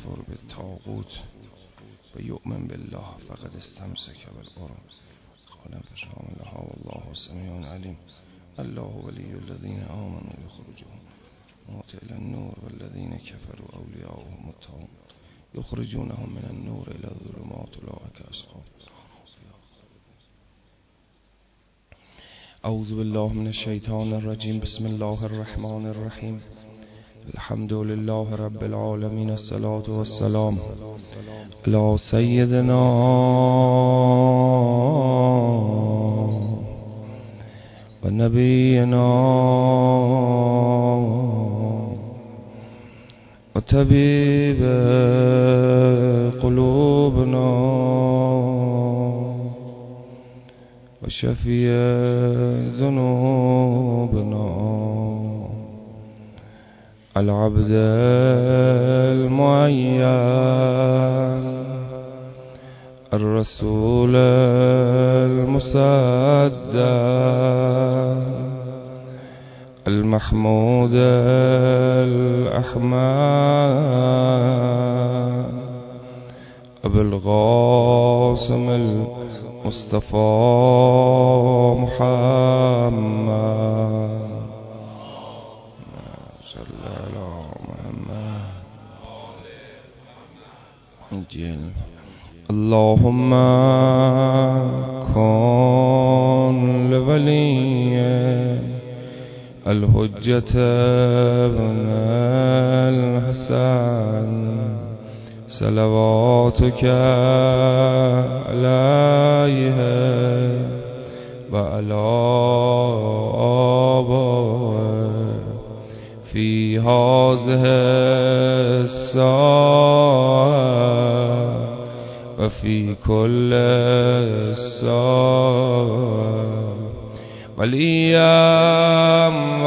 یکفر بالطاغوت و یؤمن بالله فقد استمسک بالعروة الوثقی لا والله سمیع علیم. الله ولی الذین آمنوا یخرجهم الى النور والذین کفروا اولیاؤهم الطاغوت یخرجونهم من النور الى الظلمات اولئک اصحاب النار. اعوذ بالله من الشیطان الرجیم. بسم الله الرحمن الرحیم. الحمد لله رب العالمین. الصلاة والسلام علی سیدنا و نبینا و طبیب قلوبنا و شفیع ذنوبنا العبد المعین الرسول المصدق المحمود الأحمد أبو القاسم المصطفى محمد صلى على محمد. اللهم كن لولي الحجة ابن الحسن صلواتك عليه وعلى آبائه في هذه الساعة وفي كل الساعة وليا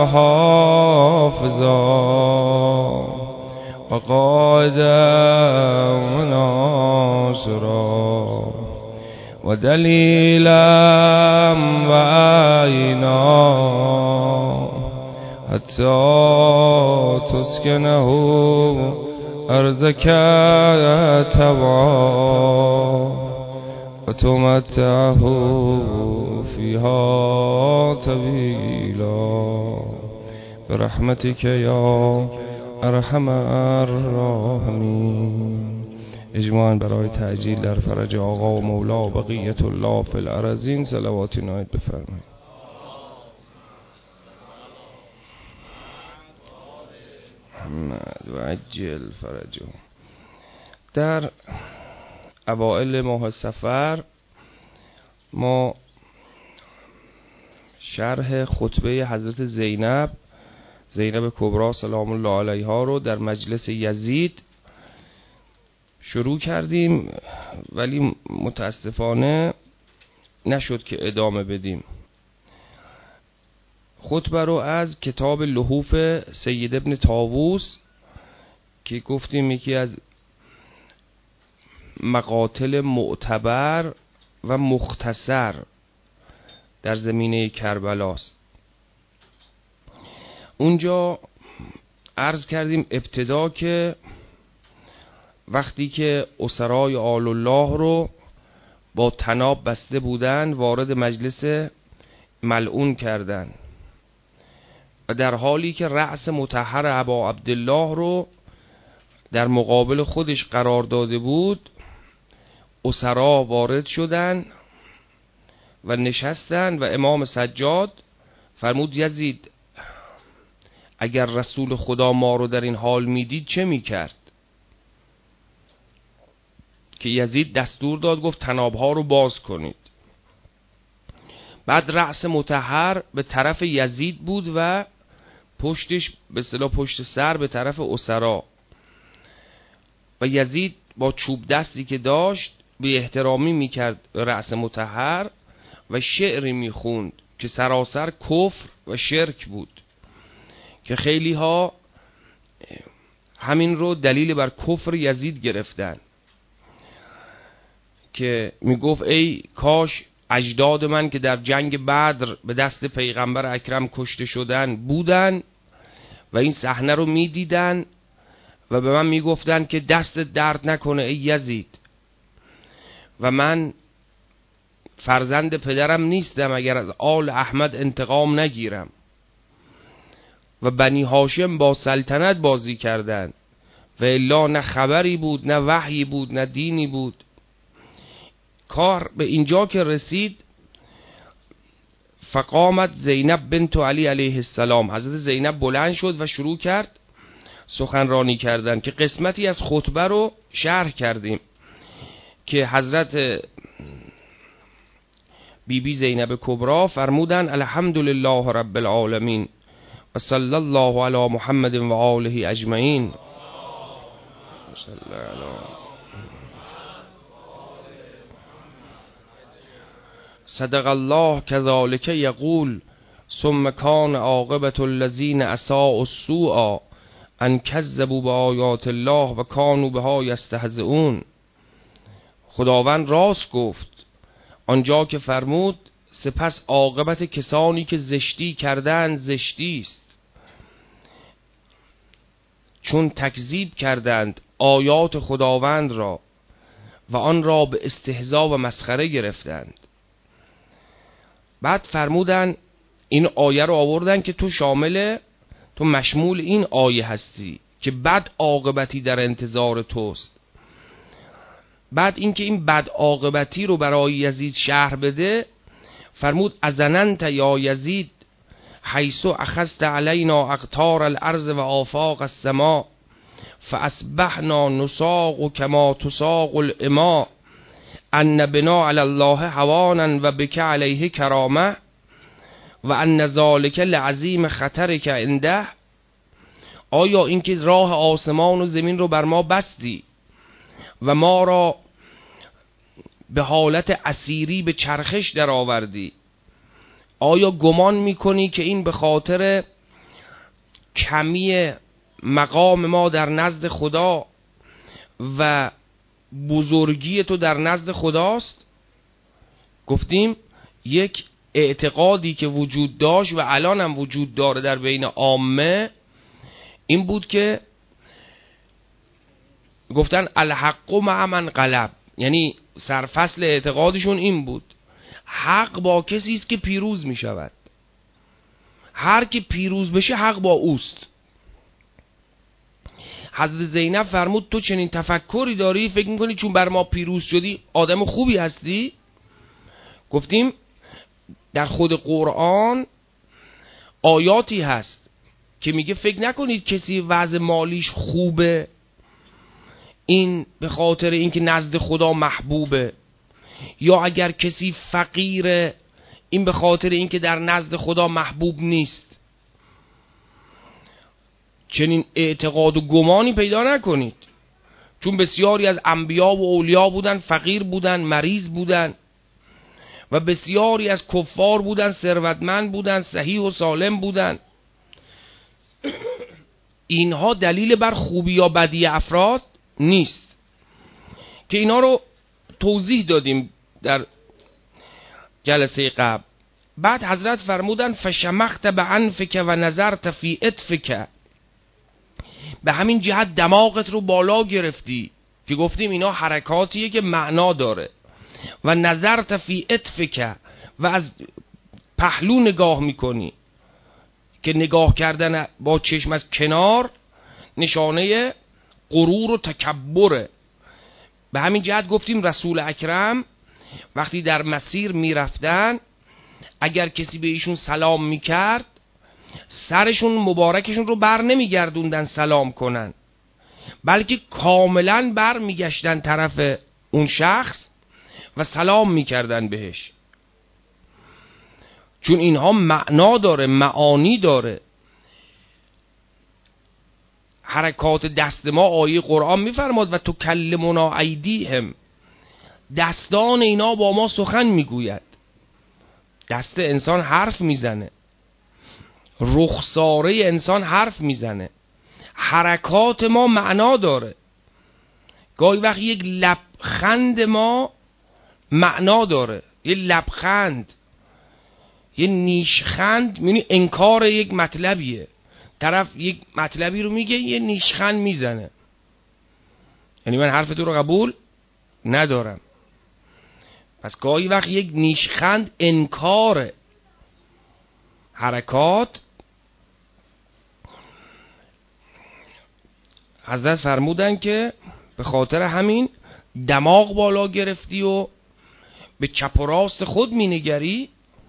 وحافظا وقائدا وناصرا ودليلا وعينا حتى تسكنه أرضك تبعا وتمتعه فيها طويلا برحمتك يا ارحم الراحمین. اجماعاً برای تعجیل در فرج آقا و مولا و بقیت الله فی الارضین صلواتی نایت بفرمایید. محمد و عجل فرجه. در اوائل ماه صفر ما شرح خطبه حضرت زینب کبری سلام الله علیها رو در مجلس یزید شروع کردیم، ولی متاسفانه نشد که ادامه بدیم. خطبه رو از کتاب لحوف سید ابن طاووس که گفتیم یکی از مقاتل معتبر و مختصر در زمینه کربلاست، اونجا عرض کردیم ابتدا که وقتی که اسرای آل الله رو با طناب بسته بودن وارد مجلس ملعون کردن و در حالی که رأس مطهر ابا عبدالله رو در مقابل خودش قرار داده بود، اسرا وارد شدن و نشستن و امام سجاد فرمود یزید اگر رسول خدا ما رو در این حال میدید چه میکرد؟ که یزید دستور داد، گفت طنابها رو باز کنید. بعد رأس مطهر به طرف یزید بود و پشتش به اصطلاح پشت سر به طرف اسرا و یزید با چوب دستی که داشت به احترامی میکرد رأس مطهر و شعری میخوند که سراسر کفر و شرک بود که خیلی ها همین رو دلیل بر کفر یزید گرفتن که میگفت ای کاش اجداد من که در جنگ بدر به دست پیغمبر اکرم کشته شدن بودن و این صحنه رو میدیدن و به من میگفتن که دست درد نکنه ای یزید و من فرزند پدرم نیستم اگر از آل احمد انتقام نگیرم. و بنی هاشم با سلطنت بازی کردند و الا نه خبری بود، نه وحی بود، نه دینی بود. کار به اینجا که رسید، فقامت زینب بنت علی علیه السلام، حضرت زینب بلند شد و شروع کرد سخنرانی کردن که قسمتی از خطبه رو شرح کردیم که حضرت بیبی زینب کبرا فرمودن الحمدلله رب العالمین و صلی الله علی محمد و آله اجمعین. صدق الله كذلك یقول ثم کان عاقبة الذین اساءوا السوء ان کذبوا بآیات الله و کانوا بها یستهزئون. خداوند راست گفت آنجا که فرمود سپس عاقبت کسانی که زشتی کردند زشتی است، چون تکذیب کردند آیات خداوند را و آن را به استهزا و مسخره گرفتند. بعد فرمودن این آیه رو آوردن که تو مشمول این آیه هستی که بد عاقبتی در انتظار توست. بعد اینکه این بد عاقبتی رو برای یزید شرح بده فرمود ازننت یا یزید حیث اخذت علینا اقطار الارض و آفاق السماء فاصبحنا نساق کما تساق الاماء ان بنا علی الله هوانا و بک علیه کرامه و ان ذلک لعظیم خطرک عنده. آیا اینکه راه آسمان و زمین رو بر ما بستی و ما را به حالت اسیری به چرخش در آوردی، آیا گمان میکنی که این به خاطر کمی مقام ما در نزد خدا و بزرگی تو در نزد خداست؟ گفتیم یک اعتقادی که وجود داشت و الان هم وجود داره در بین عامه این بود که گفتن الحق مع من غلب، یعنی سرفصل اعتقادشون این بود حق با کسی است که پیروز می شود، هر کی پیروز بشه حق با اوست. حضرت زینب فرمود تو چنین تفکری داری؟ فکر میکنی چون بر ما پیروز شدی آدم خوبی هستی؟ گفتیم در خود قرآن آیاتی هست که میگه فکر نکنید کسی وضع مالیش خوبه این به خاطر اینکه نزد خدا محبوبه، یا اگر کسی فقیره این به خاطر اینکه در نزد خدا محبوب نیست. چنین اعتقاد و گمانی پیدا نکنید، چون بسیاری از انبیا و اولیا بودن فقیر بودن، مریض بودن و بسیاری از کفار بودن ثروتمند بودن، صحیح و سالم بودن. اینها دلیل بر خوبی یا بدی افراد نیست که اینا رو توضیح دادیم در جلسه قبل. بعد حضرت فرمودن فشمخت بعنفک و نظرت فی اطفک، به همین جهت دماغت رو بالا گرفتی که گفتیم اینا حرکاتیه که معنا داره. و نظرت فی اطفک و از پهلو نگاه میکنی که نگاه کردن با چشم از کنار نشانه غرور و تکبره. به همین جهت گفتیم رسول اکرم وقتی در مسیر میرفتن اگر کسی به ایشون سلام میکرد سرشون مبارکشون رو بر نمیگردوندن سلام کنن، بلکه کاملا بر میگشتن طرف اون شخص و سلام میکردن بهش، چون اینها معنا داره، معانی داره. حرکات دست ما آیه قرآن میفرماد و تکلمنا ایدیهم، دستان اینا با ما سخن میگوید. دست انسان حرف میزنه، رخساره انسان حرف میزنه، حرکات ما معنا داره. گاهی وقت یک لبخند ما معنا داره، یه لبخند، یه نیشخند، یعنی انکار یک مطلبیه، طرف یک مطلبی رو میگه یه نیشخند میزنه. یعنی من حرف تو رو قبول ندارم. پس گاهی وقت یک نیشخند انکار حرکات. حضرت فرمودن که به خاطر همین دماغ بالا گرفتی و به چپ و راست خود می نگری.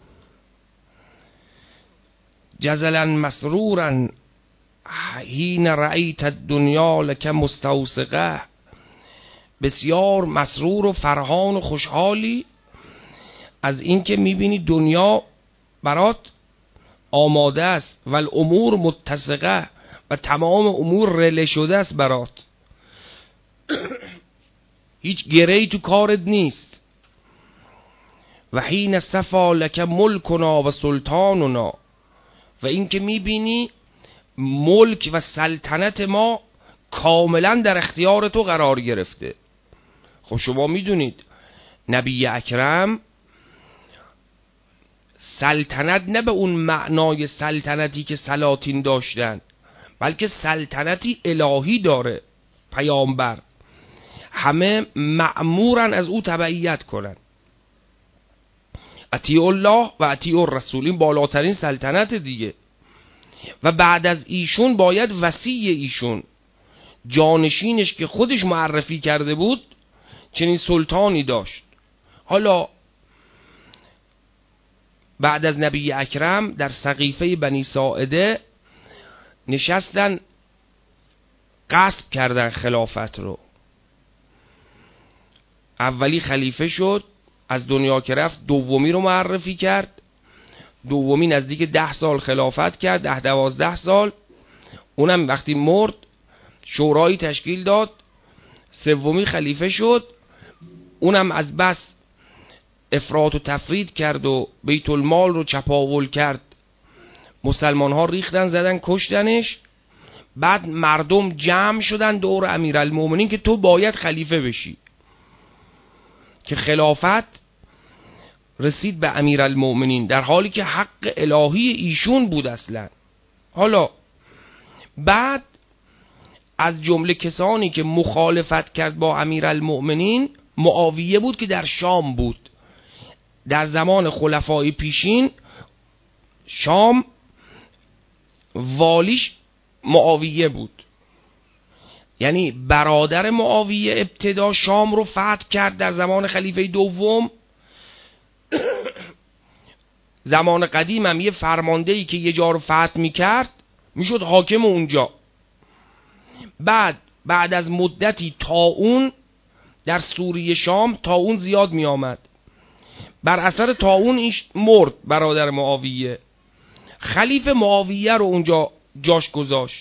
جزلا مسرورا حین رأیت الدنیا لک مستوسقه، بسیار مسرور و فرحان و خوشحالی از اینکه میبینی دنیا برات آماده است و الامور متسقه و تمام امور رله شده است برات، هیچ گره‌ای تو کارت نیست. و حین صفا لک ملکنا و سلطاننا، و اینکه میبینی ملک و سلطنت ما کاملا در اختیار تو قرار گرفته. خب شما میدونید نبی اکرم سلطنت نه به اون معنای سلطنتی که سلاطین داشتن، بلکه سلطنتی الهی داره. پیامبر همه مأمورن از او تبعیت کنن. اطیع الله و اطیع الرسول، این بالاترین سلطنت دیگه. و بعد از ایشون باید وصی ایشون، جانشینش که خودش معرفی کرده بود، چنین سلطانی داشت. حالا بعد از نبی اکرم در سقیفه بنی ساعده نشستن غصب کردن خلافت رو. اولی خلیفه شد، از دنیا که رفت دومی رو معرفی کرد. دومی نزدیک 10 سال خلافت کرد، 10-12 سال. اونم وقتی مرد شورایی تشکیل داد. سومی خلیفه شد، اونم از بس افراط و تفرید کرد و بیت المال رو چپاول کرد، مسلمان ها ریختن زدن کشتنش. بعد مردم جمع شدن دور امیرالمومنین که تو باید خلیفه بشی، که خلافت رسید به امیرالمومنین در حالی که حق الهی ایشون بود اصلا. حالا بعد از جمله کسانی که مخالفت کرد با امیرالمومنین معاویه بود که در شام بود. در زمان خلفای پیشین شام والیش معاویه بود، یعنی برادر معاویه ابتدا شام رو فتح کرد در زمان خلیفه دوم. زمان قدیم هم یه فرماندهی که یه جا رو فتح میکرد میشد حاکم اونجا. بعد از مدتی طاعون در سوریه شام طاعون زیاد می آمد. بر اثر طاعون ایش مرد برادر معاویه. خلیفه معاویه رو اونجا جاش گذاشت.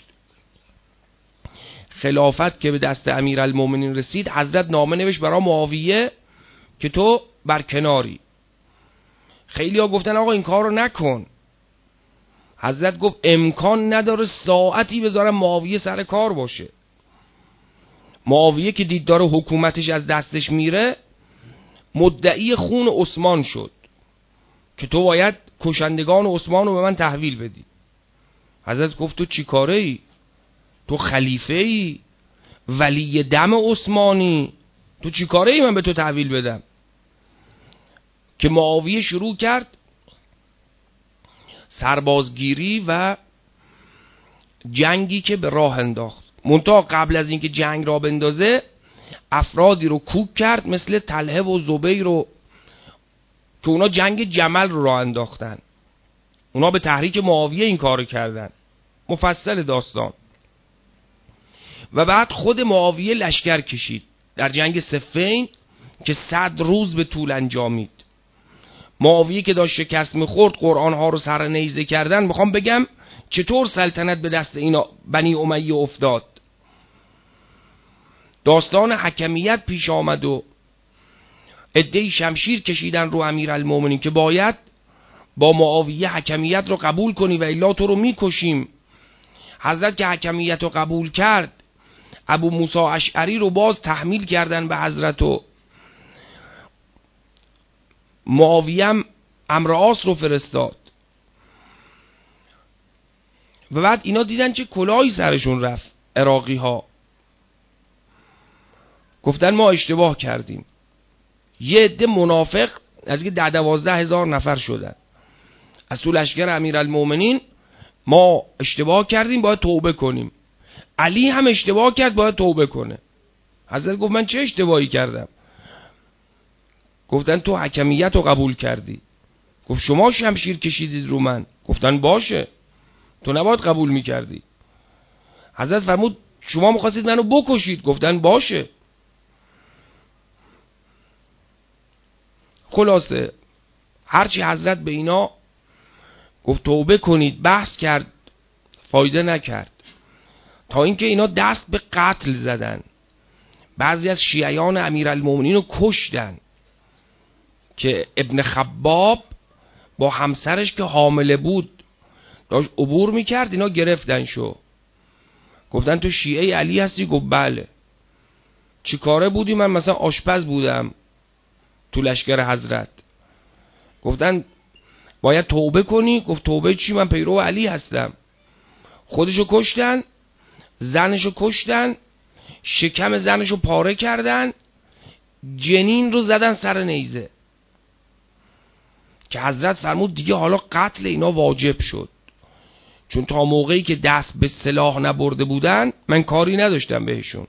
خلافت که به دست امیرالمومنین رسید، حضرت نامه نوشت برای معاویه که تو برکناری. خیلی ها گفتن آقا این کار رو نکن. حضرت گفت امکان نداره ساعتی بذارم معاویه سر کار باشه. معاویه که دید داره حکومتش از دستش میره، مدعی خون عثمان شد که تو باید کشندگان عثمان رو به من تحویل بدی. حضرت گفت تو چی کاره ای؟ تو خلیفه ای، ولی دم عثمانی، تو چی کاره ای من به تو تحویل بدم؟ که معاویه شروع کرد سربازگیری و جنگی که به راه انداخت. منتها قبل از اینکه جنگ را بندازه افرادی رو کوک کرد مثل طلحه و زبیر رو، که اونا جنگ جمل رو راه انداختن. اونا به تحریک معاویه این کار کردن. مفصل داستان. و بعد خود معاویه لشکر کشید در جنگ صفین که 100 روز به طول انجامید. معاویه که داشت شکست میخورد، قرآن ها رو سر نیزه کردن. میخوام بگم چطور سلطنت به دست اینا بنی امیه افتاد. داستان حکمیت پیش آمد و عده‌ای شمشیر کشیدن رو امیرالمومنین که باید با معاویه حکمیت رو قبول کنی و الا تو رو میکشیم. حضرت که حکمیت رو قبول کرد، ابو موسی اشعری رو باز تحمیل کردن به حضرت و معاویه هم عمرو رو فرستاد. و بعد اینا دیدن چه کلاهی سرشون رفت، عراقی ها. گفتن ما اشتباه کردیم. یه عده منافق از که 10-12 نفر شدن از تو لشکر امیرالمومنین، ما اشتباه کردیم باید توبه کنیم. علی هم اشتباه کرد باید توبه کنه. حضرت گفت من چه اشتباهی کردم؟ گفتن تو حکمیت رو قبول کردی. گفت شما شمشیر کشیدید رو من. گفتن باشه، تو نباید قبول میکردی. حضرت فرمود شما میخواستید منو بکشید. گفتن باشه. خلاصه هرچی حضرت به اینا گفت توبه کنید بحث کرد، فایده نکرد، تا اینکه اینا دست به قتل زدن. بعضی از شیعیان امیرالمومنین رو کشتن که ابن خباب با همسرش که حامله بود داشت عبور میکرد، اینا گرفتن شو. گفتن تو شیعه علی هستی؟ گفت بله. چی کاره بودی؟ من مثلا آشپز بودم تو لشکر حضرت. گفتن باید توبه کنی. گفت توبه چی؟ من پیرو علی هستم. خودشو کشتن، زنشو کشتن، شکم زنشو پاره کردن، جنین رو زدن سر نیزه. که حضرت فرمود دیگه حالا قتل اینا واجب شد، چون تا موقعی که دست به سلاح نبرده بودن من کاری نداشتم بهشون.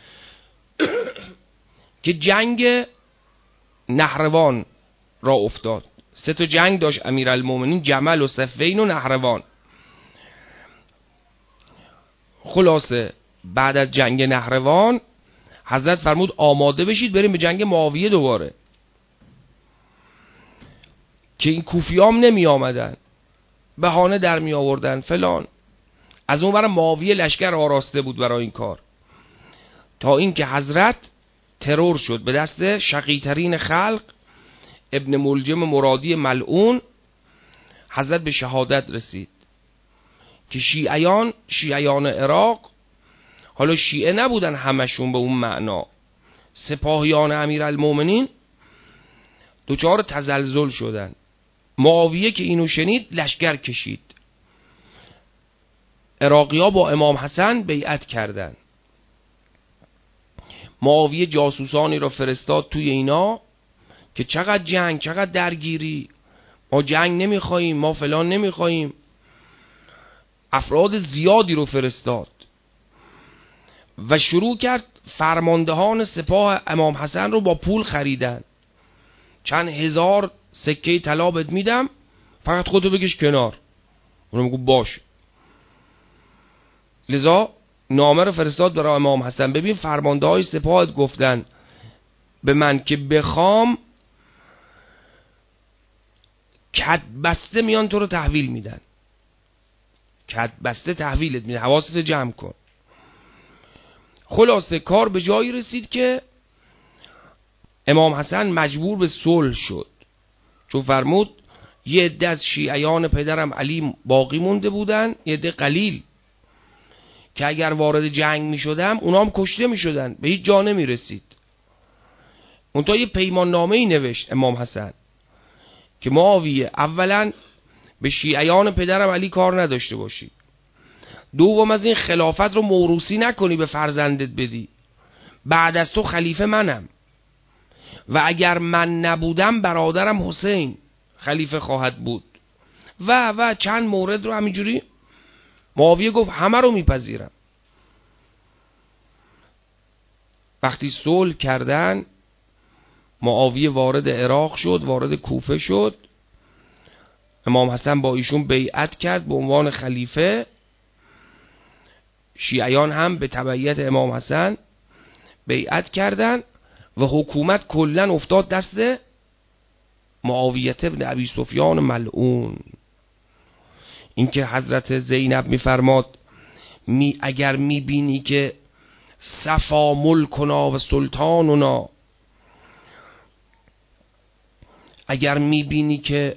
که جنگ نهروان را افتاد. 3 جنگ داشت امیرالمومنین، جمل و صفین و نهروان. خلاصه بعد از جنگ نهروان حضرت فرمود آماده بشید بریم به جنگ معاویه دوباره. که این کوفیام نمی آمدن، بهانه در می آوردن فلان. از اون برای معاویه لشکر آراسته بود برای این کار، تا اینکه حضرت ترور شد به دست شقی‌ترین خلق ابن ملجم مرادی ملعون. حضرت به شهادت رسید. که شیعیان عراق، حالا شیعه نبودن همشون به اون معنا، سپاهیان امیرالمومنین دوچار تزلزل شدن. معاویه که اینو شنید لشکر کشید. عراقی‌ها با امام حسن بیعت کردند. معاویه جاسوسانی را فرستاد توی اینا که چقدر جنگ، چقدر درگیری، ما جنگ نمیخواییم، ما فلان نمیخواییم. افراد زیادی رو فرستاد و شروع کرد فرماندهان سپاه امام حسن رو با پول خریدن. چند هزار سکه طلا بهت میدم، فقط خودتو بکش کنار. اونم میگه باش. لذا نامه رو فرستاد برای امام حسن، ببین فرمانده های سپاهت گفتن به من که بخوام کد بسته میان تو رو تحویل میدن، کد بسته تحویلت میدن، حواست جمع کن. خلاصه کار به جایی رسید که امام حسن مجبور به صلح شد، چون فرمود یه عده از شیعیان پدرم علی باقی مونده بودن، یه عده قلیل که اگر وارد جنگ می شدم اونا هم کشته می شدن، به هیچ جا نمی رسید. اونتا یه پیمان نامه ای نوشت امام حسن که معاویه اولا به شیعیان پدرم علی کار نداشته باشی، دوم از این خلافت رو موروثی نکنی به فرزندت بدی، بعد از تو خلیفه منم و اگر من نبودم برادرم حسین خلیفه خواهد بود و چند مورد رو همینجوری. معاویه گفت همه رو میپذیرم. وقتی صلح کردن معاویه وارد عراق شد، وارد کوفه شد. امام حسن با ایشون بیعت کرد به عنوان خلیفه. شیعیان هم به تبعیت امام حسن بیعت کردند و حکومت کلن افتاد دست معاویه ابن ابی سفیان ملعون. اینکه حضرت زینب میفرماد اگر میبینی که صفا ملکنا و سلطاننا، اگر میبینی که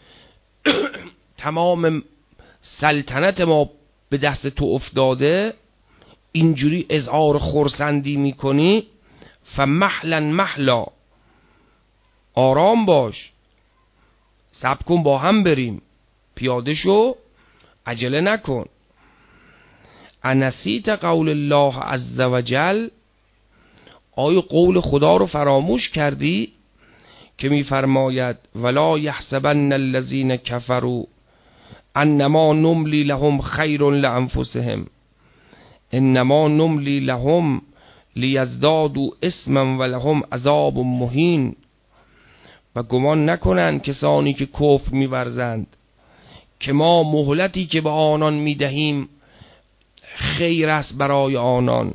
تمام سلطنت ما به دست تو افتاده، اینجوری اظهار خرسندی میکنی، فمحلا محلا، آرام باش، صبر کن با هم بریم، پیاده شو، عجله نکن. انسیت قول الله عز وجل، آیا قول خدا رو فراموش کردی که میفرماید ولا یحسبن الذین کفروا انما نملی لهم خیر لانفسهم انما نملی لهم لیزدادوا اثما ولهم عذاب مهین. و گمان نکنند کسانی که کفر می‌ورزند که ما مهلتی که به آنان میدهیم خیر است برای آنان،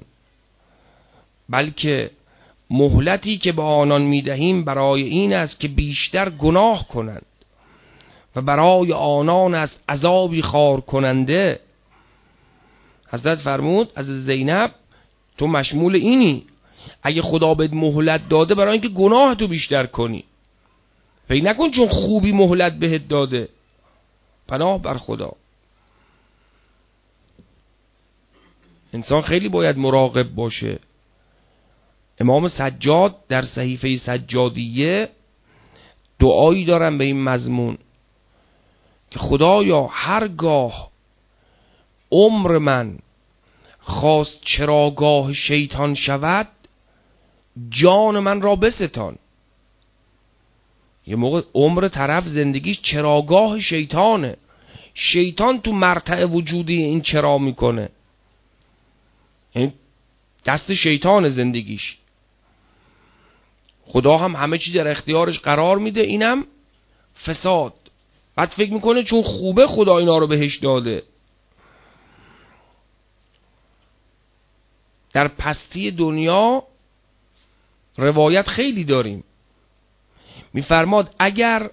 بلکه مهلتی که به آنان میدهیم برای این است که بیشتر گناه کنند و برای آنان است عذابی خار کننده. حضرت فرمود از زینب تو مشمول اینی، اگه خدا بهت مهلت داده برای اینکه گناه تو بیشتر کنی، فکر نکن چون خوبی مهلت بهت داده. پناه بر خدا. انسان خیلی باید مراقب باشه. امام سجاد در صحیفه سجادیه دعایی دارن به این مضمون که خدایا هرگاه عمر من خواست چراگاه شیطان شود جان من را بستان. یه موقع عمر طرف زندگیش چراگاه شیطانه، شیطان تو مرتع وجودی این چرا میکنه، یعنی دست شیطان زندگیش. خدا هم همه چی در اختیارش قرار میده، اینم فساد. بعد فکر میکنه چون خوبه خدا اینا رو بهش داده. در پستی دنیا روایت خیلی داریم، میفرماد اگر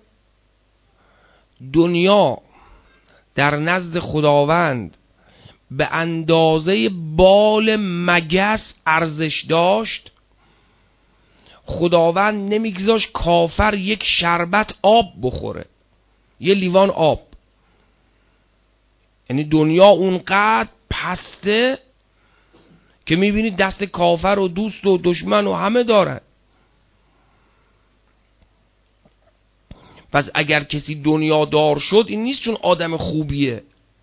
دنیا در نزد خداوند به اندازه بال مگس ارزش داشت، خداوند نمیگذاشت کافر یک شربت آب بخوره، یه لیوان آب. یعنی دنیا اونقدر پسته که میبینید دست کافر و دوست و دشمن و همه دارن. پس اگر کسی دنیا دار شد این نیست چون آدم خوبیه.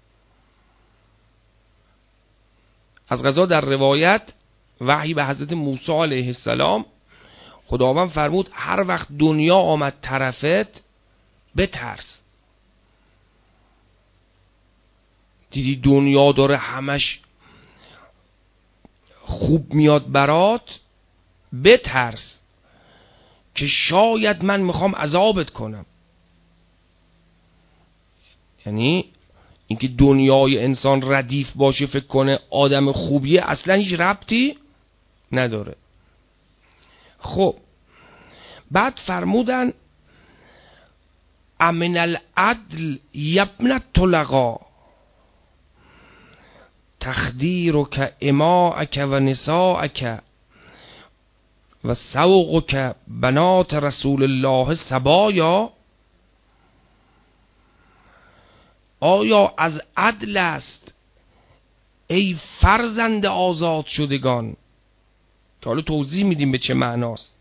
از قضا در روایت وحی به حضرت موسی علیه السلام خداوند فرمود هر وقت دنیا آمد طرفت بترس. دیدی دنیا داره همش خوب میاد برات، بترس که شاید من میخوام عذابت کنم. یعنی اینکه دنیای انسان ردیف باشه فکر کنه آدم خوبیه اصلا هیچ ربطی نداره. خب بعد فرمودن امن العدل یبن طلقا تخدیرک اماءک و نساءک و سوقک بنات رسول الله سبایا. آیا از عدل است ای فرزند آزاد شدگان، که حالا توضیح میدیم به چه معناست.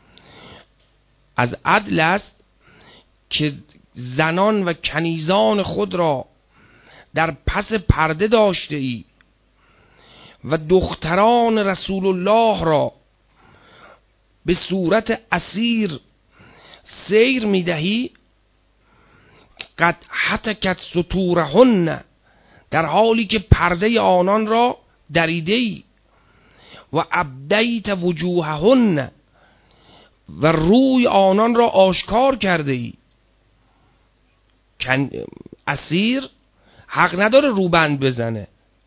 از عدل است که زنان و کنیزان خود را در پس پرده داشته ای و دختران رسول الله را به صورت اسیر سیر میدهی، قد حتکت سطورهن، در حالی که پرده آنان را دریده ای، و ابدیت وجوههن، و روی آنان را آشکار کرده ای. اسیر حق نداره روبند بزنه،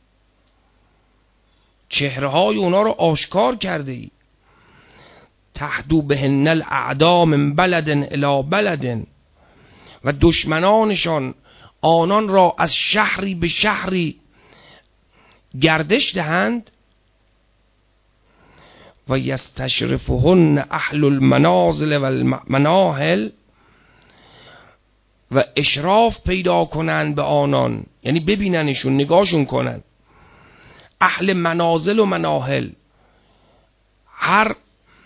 چهره های اونا را آشکار کرده ای. تهدو بهن الاعدا من بلد الی بلد، و دشمنانشان آنان را از شهری به شهری گردش دهند. و یستشرفهن اهل المنازل و المناهل، و اشراف پیدا کنند به آنان، یعنی ببیننشون، نگاهشون کنند. اهل منازل و مناهل، هر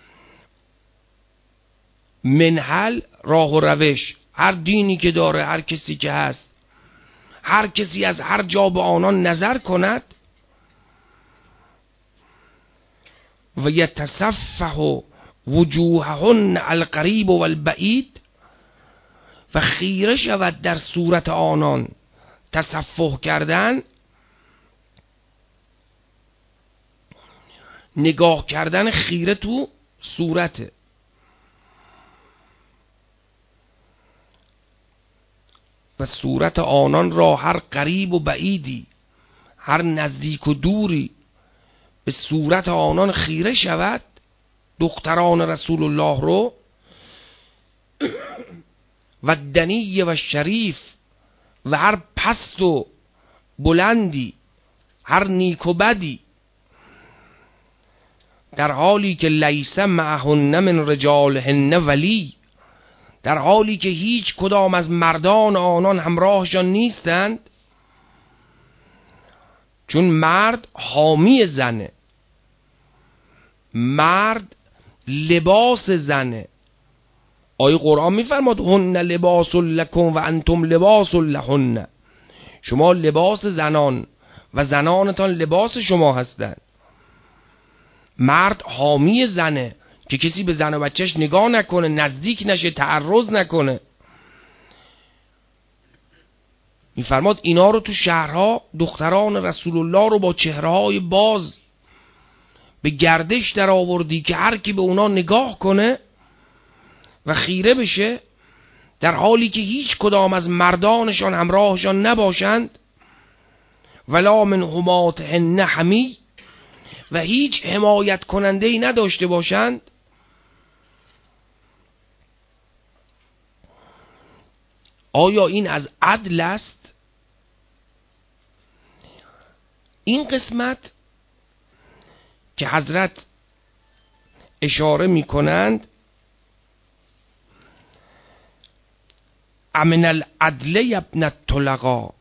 منحل راه و روش، هر دینی که داره، هر کسی که هست، هر کسی از هر جا به آنان نظر کند. و یتصفح وجوههن القریب و البعید و خیره شود در صورت آنان. تصفح کردن، نگاه کردن خیره تو صورته. و صورت آنان را هر قریب و بعیدی، هر نزدیک و دوری به صورت آنان خیره شود، دختران رسول الله رو، و دنی و شریف، و هر پست و بلندی، هر نیک و بدی، در حالی که لیس معهن من رجالهن ولی، در حالی که هیچ کدام از مردان آنان همراهشان نیستند. چون مرد حامی زنه، مرد لباس زنه. آیه قرآن میفرماد هن لباس لکم و انتم لباس لهن، شما لباس زنان و زنانتان لباس شما هستند. مرد حامی زنه که کسی به زن و بچهش نگاه نکنه، نزدیک نشه، تعرض نکنه. میفرماد اینا رو تو شهرها دختران رسول الله رو با چهره‌های باز به گردش در آوردی که هر کی به اونا نگاه کنه و خیره بشه، در حالی که هیچ کدام از مردانشان همراهشان نباشند، ولا من هماتهن حمی، و هیچ حمایت کننده‌ای نداشته باشند. آیا این از عدل است؟ این قسمت که حضرت اشاره می کنند امن العدل ابن الطلقا،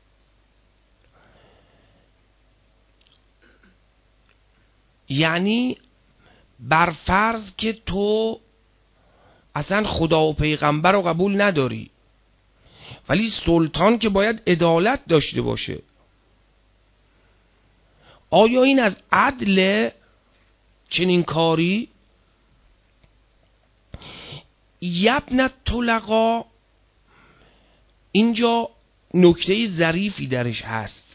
یعنی بر فرض که تو اصلا خدا و پیغمبر رو قبول نداری، ولی سلطان که باید عدالت داشته باشه، آیا این از عدل چنین کاری؟ یبن الطلقا اینجا نکته ظریفی درش هست.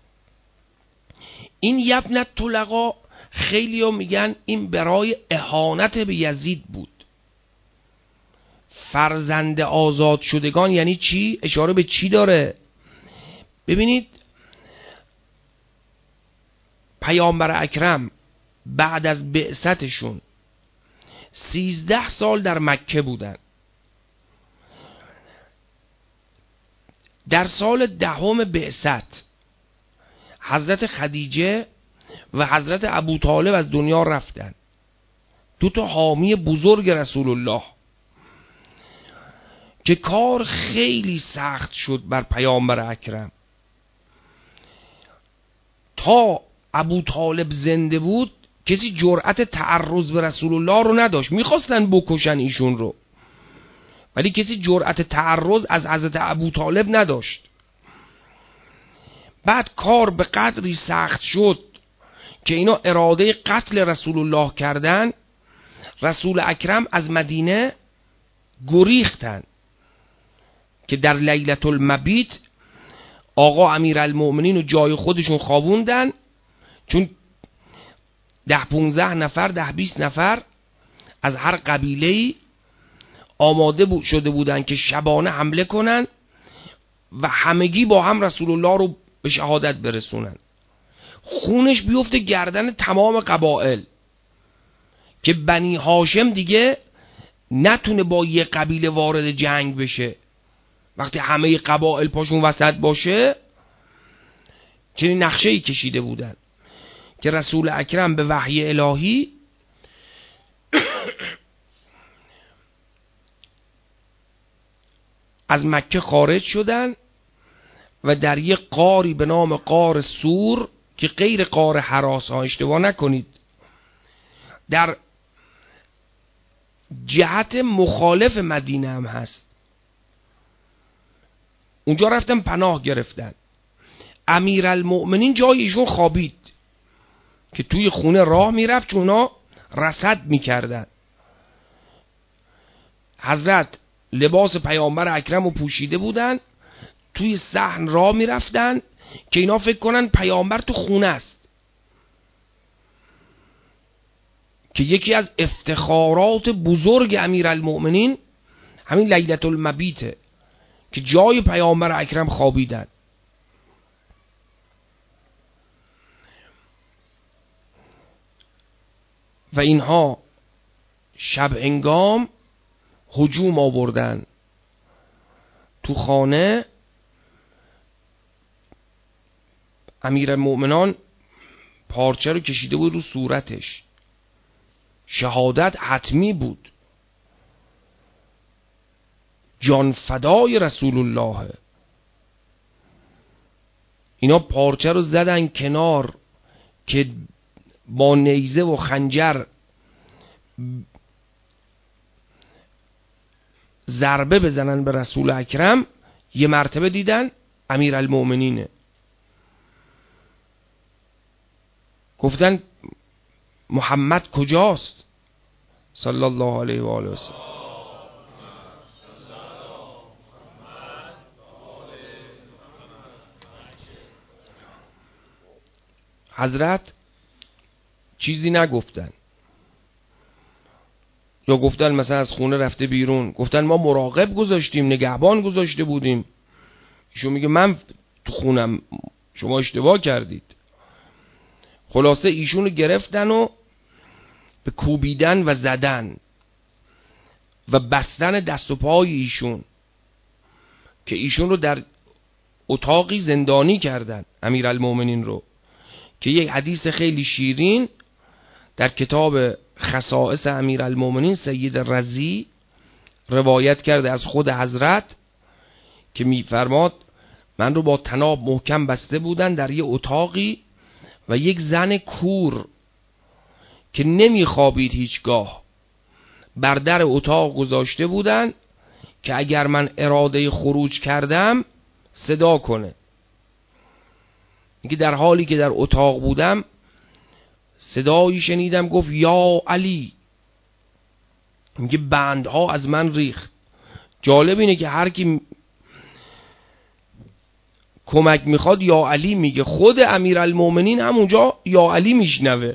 این یبن الطلقا خیلی ها میگن این برای اهانت به یزید بود. فرزند آزاد شدگان یعنی چی؟ اشاره به چی داره؟ ببینید پیامبر اکرم بعد از بعثتشون 13 سال در مکه بودن. در سال 10 بعثت حضرت خدیجه و حضرت ابوطالب از دنیا رفتن، دو تا حامی بزرگ رسول الله، که کار خیلی سخت شد بر پیامبر اکرم. تا ابوطالب زنده بود کسی جرأت تعرض به رسول الله رو نداشت. میخواستن بکشن ایشون رو، ولی کسی جرأت تعرض از حضرت ابوطالب نداشت. بعد کار به قدری سخت شد که اینا اراده قتل رسول الله کردن. رسول اکرم از مدینه گریختن که در لیلة المبیت آقا امیرالمؤمنین رو جای خودشون خوابوندن، چون 10-15 نفر 10-20 نفر از هر قبیله‌ای آماده شده بودن که شبانه حمله کنن و همگی با هم رسول الله رو به شهادت برسونن. خونش بیفته گردن تمام قبائل که بنی هاشم دیگه نتونه با یه قبیله وارد جنگ بشه. وقتی همه قبائل پاشون وسط باشه، چنین نقشه‌ای کشیده بودن که رسول اکرم به وحی الهی از مکه خارج شدن و در یک غاری به نام غار سور که غیر غار هراس ها، اشتباه نکنید، در جهت مخالف مدینه هم هست، اونجا رفتن پناه گرفتن. امیرالمؤمنین جای ایشون خوابید که توی خونه راه میرفت چون اونا رصد میکردن. حضرت لباس پیامبر اکرم رو پوشیده بودن، توی صحن راه میرفتن که اینا فکر کنن پیامبر تو خونه است، که یکی از افتخارات بزرگ امیرالمؤمنین همین لیلة المبیته که جای پیامبر اکرم خوابیدن. و اینها شب انگام هجوم آوردن تو خانه. امیرالمؤمنان پارچه رو کشیده بود رو صورتش، شهادت حتمی بود، جان فدای رسول الله. اینا پارچه رو زدن کنار که با نیزه و خنجر ضربه بزنن به رسول اکرم. یه مرتبه دیدن امیرالمؤمنینه، گفتن محمد کجاست صلی الله علیه و آله و سلم. حضرت چیزی نگفتن، یا گفتن مثلا از خونه رفته بیرون، گفتن ما مراقب گذاشتیم، نگهبان گذاشته بودیم. ایشون میگه من تو خونم، شما اشتباه کردید. خلاصه ایشون رو گرفتن و به کوبیدن و زدن و بستن دست و پای ایشون، که ایشون رو در اتاقی زندانی کردن امیرالمؤمنین رو، که یک حدیث خیلی شیرین در کتاب خصائص امیرالمؤمنین سید رضی روایت کرده از خود حضرت که میفرماد من رو با طناب محکم بسته بودن در یه اتاقی و یک زن کور که نمیخوابید هیچگاه بر در اتاق گذاشته بودن که اگر من اراده خروج کردم صدا کنه. میگه در حالی که در اتاق بودم صدایی شنیدم گفت یا علی. میگه بندها از من ریخت. جالب اینه که هر کی کمک میخواد یا علی میگه، خود امیرالمؤمنین همونجا یا علی میشنوه.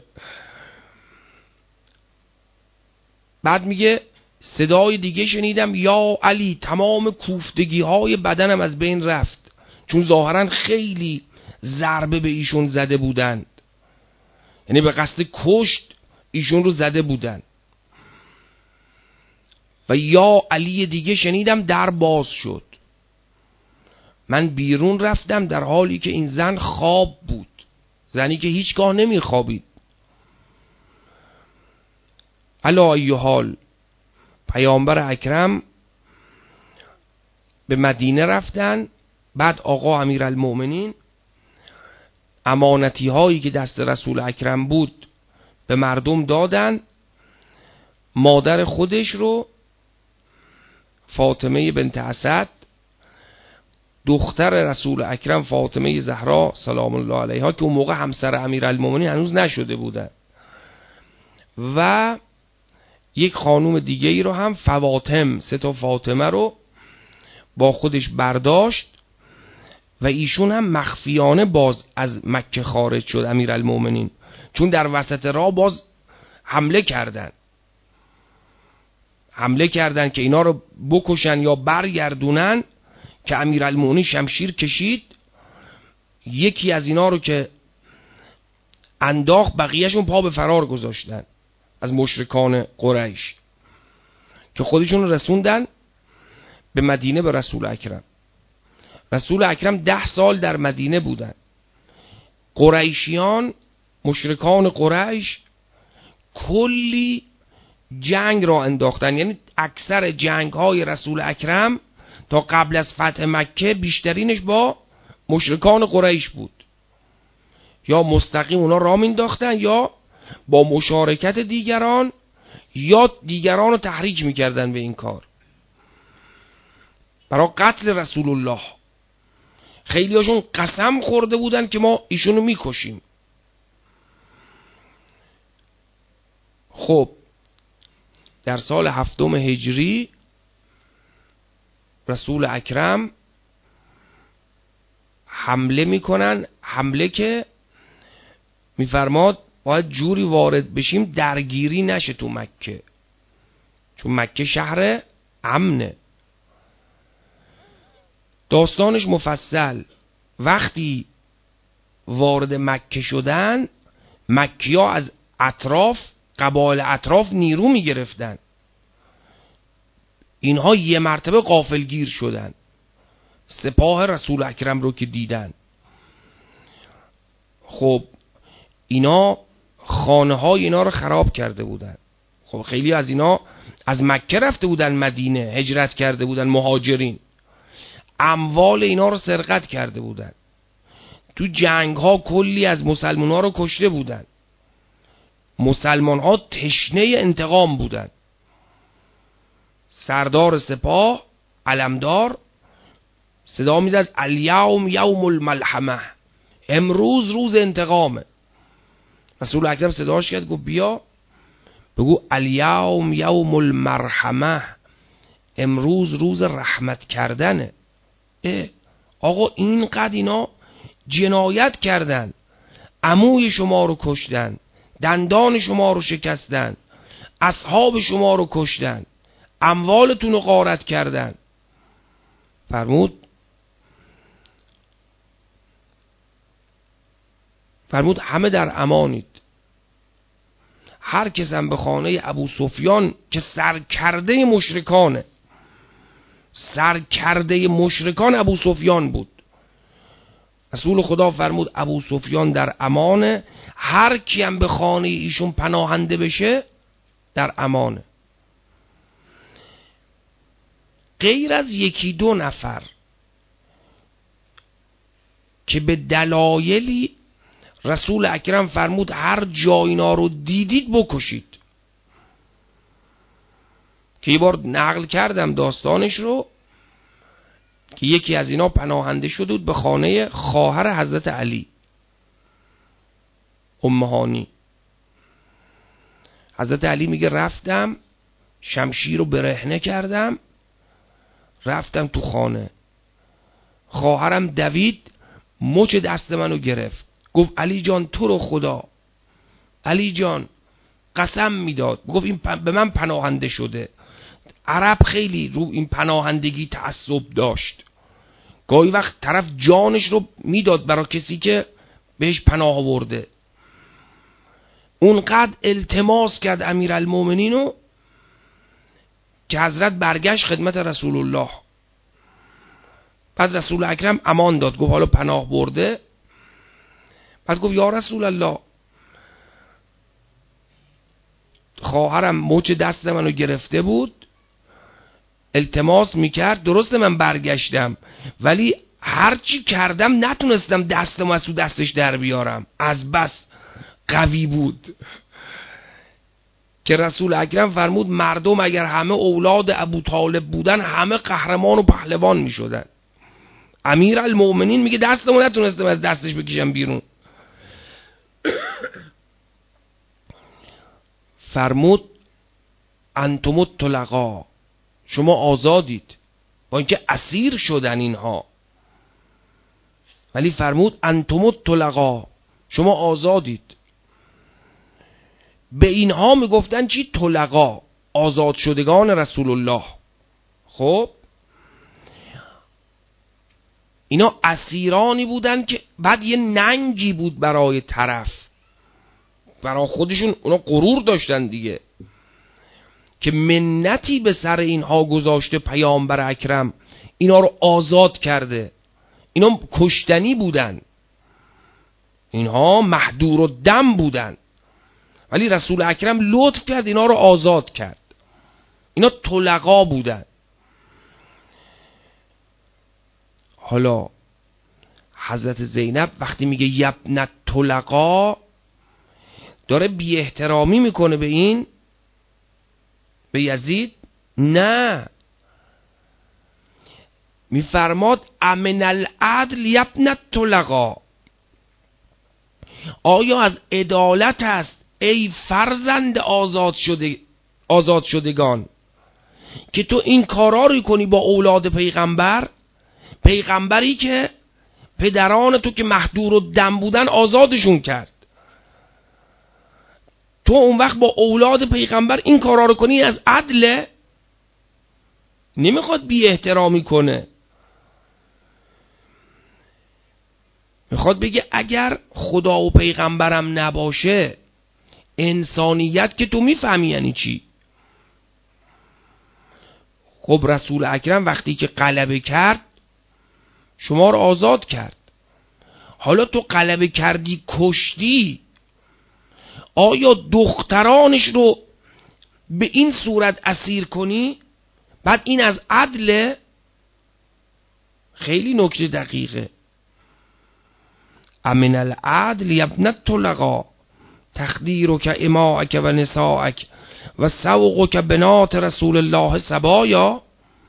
بعد میگه صدای دیگه شنیدم یا علی، تمام کوفتگی های بدنم از بین رفت، چون ظاهرا خیلی ضربه به ایشون زده بودند، یعنی به قصد کشت ایشون رو زده بودند. و یا علی دیگه شنیدم در باز شد، من بیرون رفتم در حالی که این زن خواب بود، زنی که هیچگاه نمیخوابید. علی ای حال پیامبر اکرم به مدینه رفتن. بعد آقا امیرالمؤمنین امانتی هایی که دست رسول اکرم بود به مردم دادن. مادر خودش رو فاطمه بنت اسد، دختر رسول اکرم فاطمه زهرا سلام الله علیها که اون موقع همسر امیرالمؤمنین هنوز نشده بودن، و یک خانوم دیگه ای رو هم فواطم، 3 فاطمه رو با خودش برداشت و ایشون هم مخفیانه باز از مکه خارج شد امیرالمؤمنین، چون در وسط راه باز حمله کردن که اینا رو بکشن یا برگردونن، که امیرالمؤمنین شمشیر کشید، یکی از اینا رو که انداخت بقیهشون پا به فرار گذاشتن از مشرکان قریش، که خودشون رسوندن به مدینه به رسول اکرم. رسول اکرم 10 سال در مدینه بودن. قریشیان، مشرکان قریش کلی جنگ را انداختن، یعنی اکثر جنگ های رسول اکرم تا قبل از فتح مکه بیشترینش با مشرکان قریش بود، یا مستقیم اونا را مینداختن یا با مشارکت دیگران، یا دیگران رو تحریک میکردن به این کار برای قتل رسول الله. خیلی هاشون قسم خورده بودن که ما ایشونو میکشیم. خب در سال 7 هجری رسول اکرم حمله میکنن، حمله که میفرماد باید جوری وارد بشیم درگیری نشه تو مکه، چون مکه شهر امنه. داستانش مفصل. وقتی وارد مکه شدن، مکی‌ها از اطراف، قبایل اطراف نیرو میگرفتن، اینها یه مرتبه غافلگیر شدن، سپاه رسول اکرم رو که دیدن. خب اینا خانه های اینا رو خراب کرده بودن. خب خیلی از اینا از مکه رفته بودن مدینه، هجرت کرده بودن، مهاجرین. اموال اینا رو سرقت کرده بودن. تو جنگ ها کلی از مسلمان ها رو کشته بودن. مسلمان ها تشنه انتقام بودن. سردار سپاه علمدار صدا میزد الیوم یوم الملحمه، امروز روز انتقامه. رسول اکرم صداش کرد، گفت بیا بگو الیوم یوم المرحمه، امروز روز رحمت کردنه. آقا اینقدر اینا جنایت کردن، عموی شما رو کشتن، دندان شما رو شکستن، اصحاب شما رو کشتن، اموالتون رو غارت کردن. فرمود همه در امانید. هر کس هم به خانه ابو سفیان که سرکرده مشرکان ابو سفیان بود، رسول خدا فرمود ابو سفیان در امانه، هر کی هم به خانه ایشون پناهنده بشه در امانه. غیر از 1-2 نفر که به دلایلی رسول اکرم فرمود هر جا اینا رو دیدید بکشید، که یه بار نقل کردم داستانش رو، که یکی از اینا پناهنده شده بود به خانه خواهر حضرت علی، ام هانی. حضرت علی میگه رفتم شمشیر رو برهنه کردم، رفتم تو خانه، خواهرم دوید مچ دست منو گرفت، گفت علی جان تو رو خدا، علی جان قسم میداد، گفت این به من پناهنده شده. عرب خیلی رو این پناهندگی تعصب داشت، گاهی وقت طرف جانش رو میداد برای کسی که بهش پناه آورده. اونقدر التماس کرد امیرالمومنینو که حضرت برگشت خدمت رسول الله. بعد رسول اکرم امان داد، گفت حالا پناه برده. بعد گفت یا رسول الله خواهرم مچ دست منو گرفته بود، التماس میکرد، درسته من برگشتم ولی هرچی کردم نتونستم دستم از تو دستش در بیارم، از بس قوی بود. که رسول اکرم فرمود مردم اگر همه اولاد ابو طالب بودن همه قهرمان و پهلوان میشدن. امیرالمومنین میگه دستمو نتونستم از دستش بکشم بیرون. فرمود انتم الطلقا، شما آزادید، با اینکه اسیر شدن اینها، ولی فرمود انتم الطلقا، شما آزادید. به اینها میگفتن چی؟ طلقا، آزاد شدگان رسول الله. خب اینا اسیرانی بودن که بعد یه ننگی بود برای طرف، برای خودشون اونا غرور داشتن دیگه، که منتی به سر اینها گذاشته پیامبر اکرم، اینا رو آزاد کرده. اینا کشتنی بودن، اینها محدور و دم بودن، ولی رسول اکرم لطف کرد اینا رو آزاد کرد. اینا طلقا بودن. حالا حضرت زینب وقتی میگه یبنت طلقا، داره بی احترامی میکنه به این، به یزید؟ نه، میفرماد امن العدل یبنت طلقا، آیا از عدالت است ای فرزند آزاد شدگان که تو این کارا رو کنی با اولاد پیغمبری که پدران تو که محدور و دم بودن آزادشون کرد. تو اون وقت با اولاد پیغمبر این کارا رو کنی، از عدل نمیخواد بی احترامی کنه، میخواد بگه اگر خدا و پیغمبرم نباشه انسانیت که تو میفهمی یعنی چی. خب رسول اکرم وقتی که غلبه کرد شما رو آزاد کرد، حالا تو غلبه کردی کشتی، آیا دخترانش رو به این صورت اسیر کنی؟ بعد این از عدل؟ خیلی نکته دقیقه. امن العدل یبنت طلقا تخدیرک اماعک و نساعک و سوقک بنات رسول الله سبایا.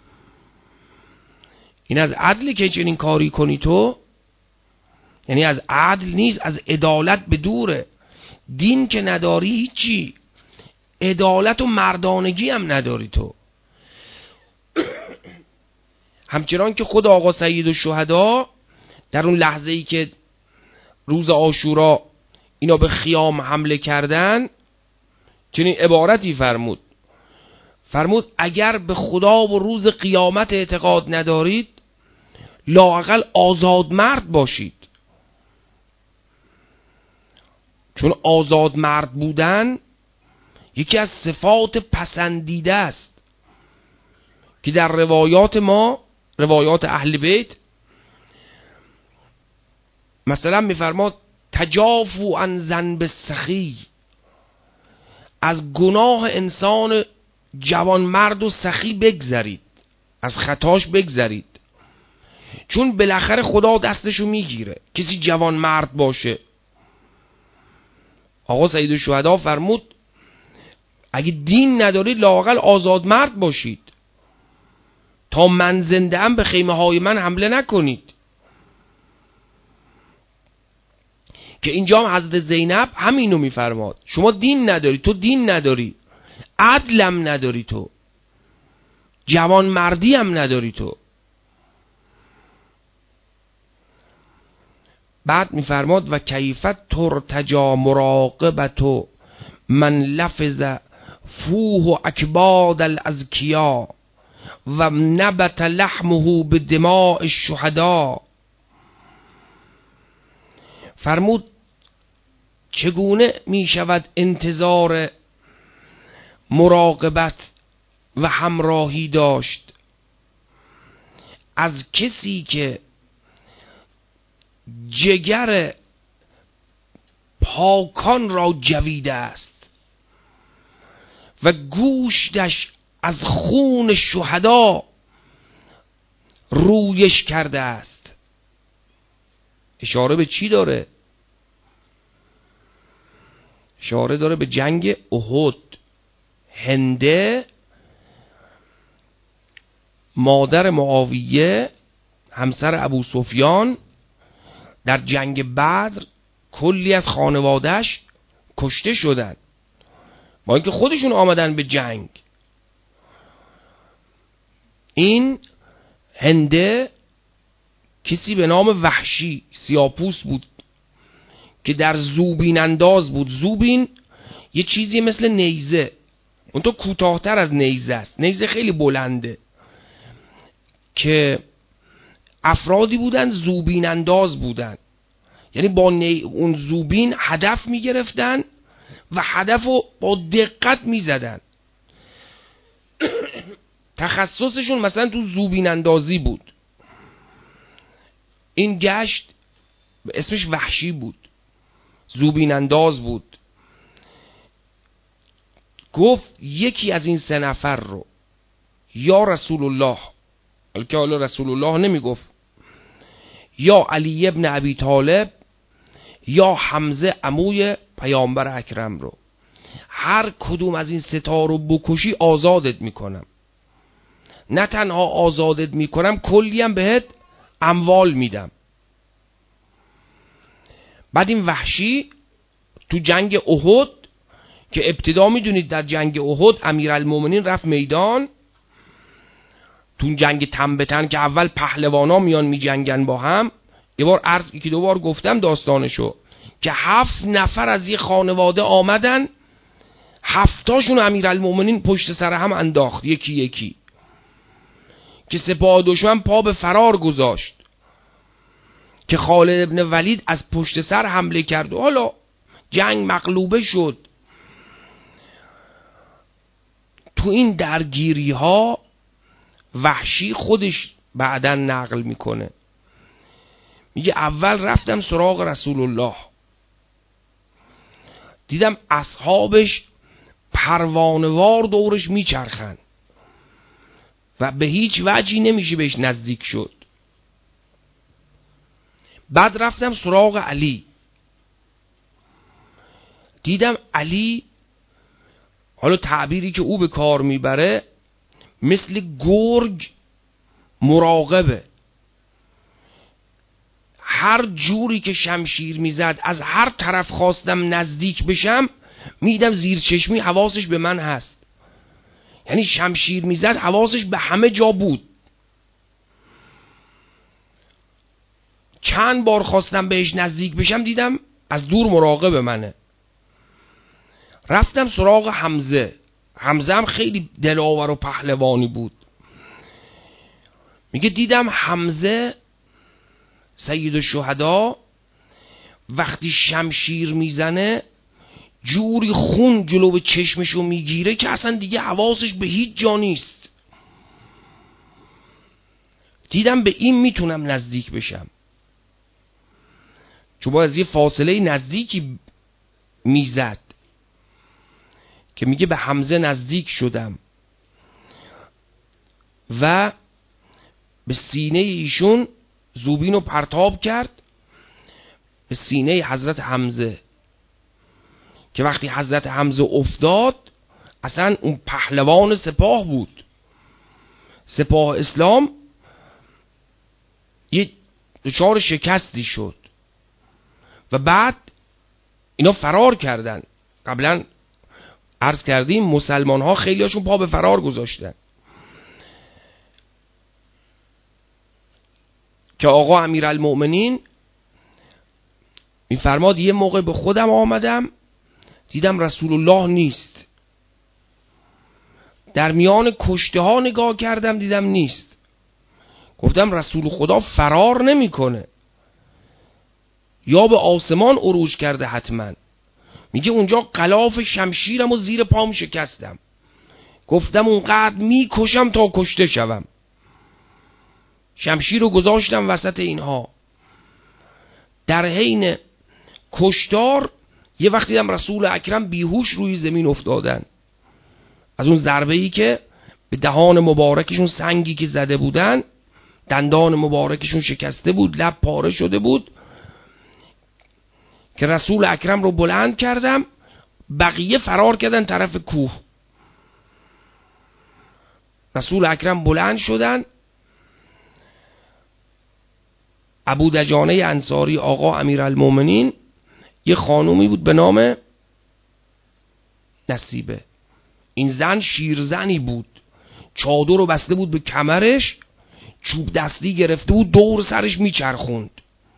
این از عدل که چنین کاری کنی تو؟ یعنی از عدل نیست، از عدالت به دوره. دین که نداری هیچی، عدالت و مردانگی هم نداری تو. همچنان که خود آقا سید الشهدا در اون لحظه ای که روز عاشورا اینا به خیام حمله کردن چنین عبارتی فرمود اگر به خدا و روز قیامت اعتقاد ندارید لااقل آزاد مرد باشید. چون آزاد مرد بودن یکی از صفات پسندیده است که در روایات ما، روایات اهل بیت، مثلا میفرماد تجافو عن ذنب السخی، از گناه انسان جوان مرد و سخی بگذرید، از خطاش بگذرید، چون بالاخره خدا دستشو میگیره کسی جوان مرد باشه. آقا سید الشهدا فرمود اگه دین ندارید لااقل آزاد مرد باشید، تا من زنده ام به خیمه های من حمله نکنید. که اینجا هم حضرت زینب همینو میفرماد، شما دین نداری، تو دین نداری، عدلم نداری، تو جوان مردی هم نداری تو. بعد میفرماد و کیفت ترتجا مراقبتو من لفظ فوه اکباد الازکیا و نبت لحمه به دماء الشهدا. فرمود چگونه می شود انتظار مراقبت و همراهی داشت از کسی که جگر پاکان را جویده است و گوشتش از خون شهدا رویش کرده است. اشاره به چی داره؟ اشاره داره به جنگ احد. هنده مادر معاویه همسر ابو سفیان در جنگ بدر کلی از خانوادهش کشته شدن، با اینکه خودشون آمدن به جنگ. این هنده کسی به نام وحشی سیاپوس بود که در زوبین انداز بود. زوبین یه چیزی مثل نیزه، اون تو کوتاه‌تر از نیزه است، نیزه خیلی بلنده، که افرادی بودن زوبین انداز بودن، یعنی با اون زوبین هدف میگرفتن و هدف رو با دقت میزدن. تخصصشون مثلا تو زوبین اندازی بود. این گشت اسمش وحشی بود، زوبین انداز بود. گفت یکی از این 3 نفر رو یا رسول الله، که حالا رسول الله نمی گفت، یا علی ابن ابی طالب یا حمزه عموی پیامبر اکرم رو، هر کدوم از این 3 رو بکشی آزادت میکنم. نه تنها آزادت میکنم، کلی هم بهت اموال میدم. بعد این وحشی تو جنگ احد که ابتدا میدونید در جنگ احد امیرالمومنین رفت میدان، تو جنگ تن به تن که اول پهلوانا میان میجنگن با هم. یه بار یکی دو بار گفتم داستانشو که 7 نفر از یه خانواده آمدن، 7تاشون امیرالمومنین پشت سر هم انداخت یکی یکی، که سپاه دشمن پا به فرار گذاشت، که خالد ابن ولید از پشت سر حمله کرد و حالا جنگ مغلوبه شد. تو این درگیری ها وحشی خودش بعداً نقل میکنه، میگه اول رفتم سراغ رسول الله، دیدم اصحابش پروانه‌وار دورش میچرخن و به هیچ وجهی نمیشه بهش نزدیک شد. بعد رفتم سراغ علی، دیدم علی، حالا تعبیری که او به کار میبره، مثل گرگ مراقبه، هر جوری که شمشیر میزد از هر طرف خواستم نزدیک بشم میدم زیر چشمی حواسش به من هست، یعنی شمشیر میزد حواسش به همه جا بود. چند بار خواستم بهش نزدیک بشم دیدم از دور مراقب منه. رفتم سراغ حمزه، حمزه هم خیلی دلاور و پهلوانی بود. میگه دیدم حمزه سید الشهدا وقتی شمشیر میزنه جوری خون جلو چشمشو میگیره که اصلا دیگه حواسش به هیچ جا نیست. دیدم به این میتونم نزدیک بشم، چون باید از یه فاصله نزدیکی میزد، که میگه به حمزه نزدیک شدم و به سینه ایشون زوبین رو پرتاب کرد، به سینه حضرت حمزه، که وقتی حضرت حمزه افتاد اصلا اون پهلوان سپاه بود، سپاه اسلام یه دچار شکستی شد و بعد اینا فرار کردن. قبلا عرض کردیم مسلمان ها خیلی هاشون پا به فرار گذاشتن، که آقا امیرالمؤمنین میفرماد یه موقع به خودم آمدم دیدم رسول الله نیست، در میان کشته ها نگاه کردم دیدم نیست، گفتم رسول خدا فرار نمیکنه، یا به آسمان عروج کرده حتما. میگه اونجا غلاف شمشیرم و زیر پام شکستم، گفتم اونقدر میکشم تا کشته شوم، شمشیر رو گذاشتم وسط اینها. در حین کشتار یه وقتی دیدم رسول اکرم بیهوش روی زمین افتادن، از اون ضربه‌ای که به دهان مبارکشون سنگی که زده بودن، دندان مبارکشون شکسته بود، لب پاره شده بود، که رسول اکرم رو بلند کردم، بقیه فرار کردن طرف کوه. رسول اکرم بلند شدن، ابو دجانه انصاری آقا امیرالمومنین یه خانومی بود به نام نصیبه، این زن شیرزنی بود، چادر رو بسته بود به کمرش، چوب دستی گرفته بود دور سرش میچرخوند،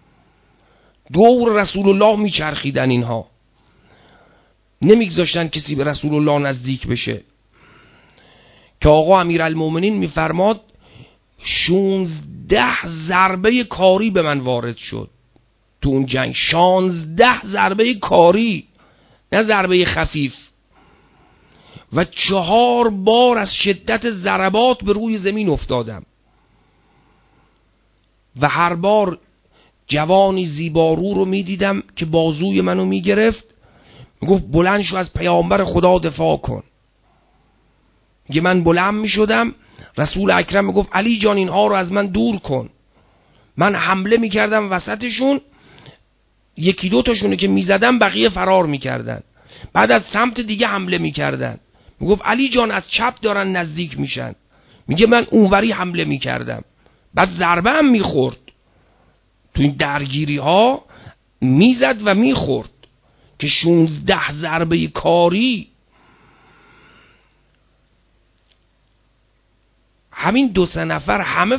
دور رسول الله میچرخیدن، اینها نمیگذاشتن کسی به رسول الله نزدیک بشه، که آقا امیرالمومنین میفرماد 16 ضربه کاری به من وارد شد تو اون جنگ، 16 ضربه کاری، نه ضربه خفیف، و 4 بار از شدت ضربات به روی زمین افتادم و هر بار جوانی زیبارو رو میدیدم که بازوی منو میگرفت، میگفت بلند شو از پیامبر خدا دفاع کن. میگه من بلند میشدم، رسول اکرم میگفت علی جان اینها رو از من دور کن، من حمله میکردم وسطشون، یکی دو تاشونه که میزدم بقیه فرار میکردن، بعد از سمت دیگه حمله میکردن، میگفت علی جان از چپ دارن نزدیک میشن، میگه من اونوری حمله میکردم، بعد ضربه هم میخورد، تو این درگیری ها میزد و میخورد، که 16 ضربه کاری همین 2-3 نفر همه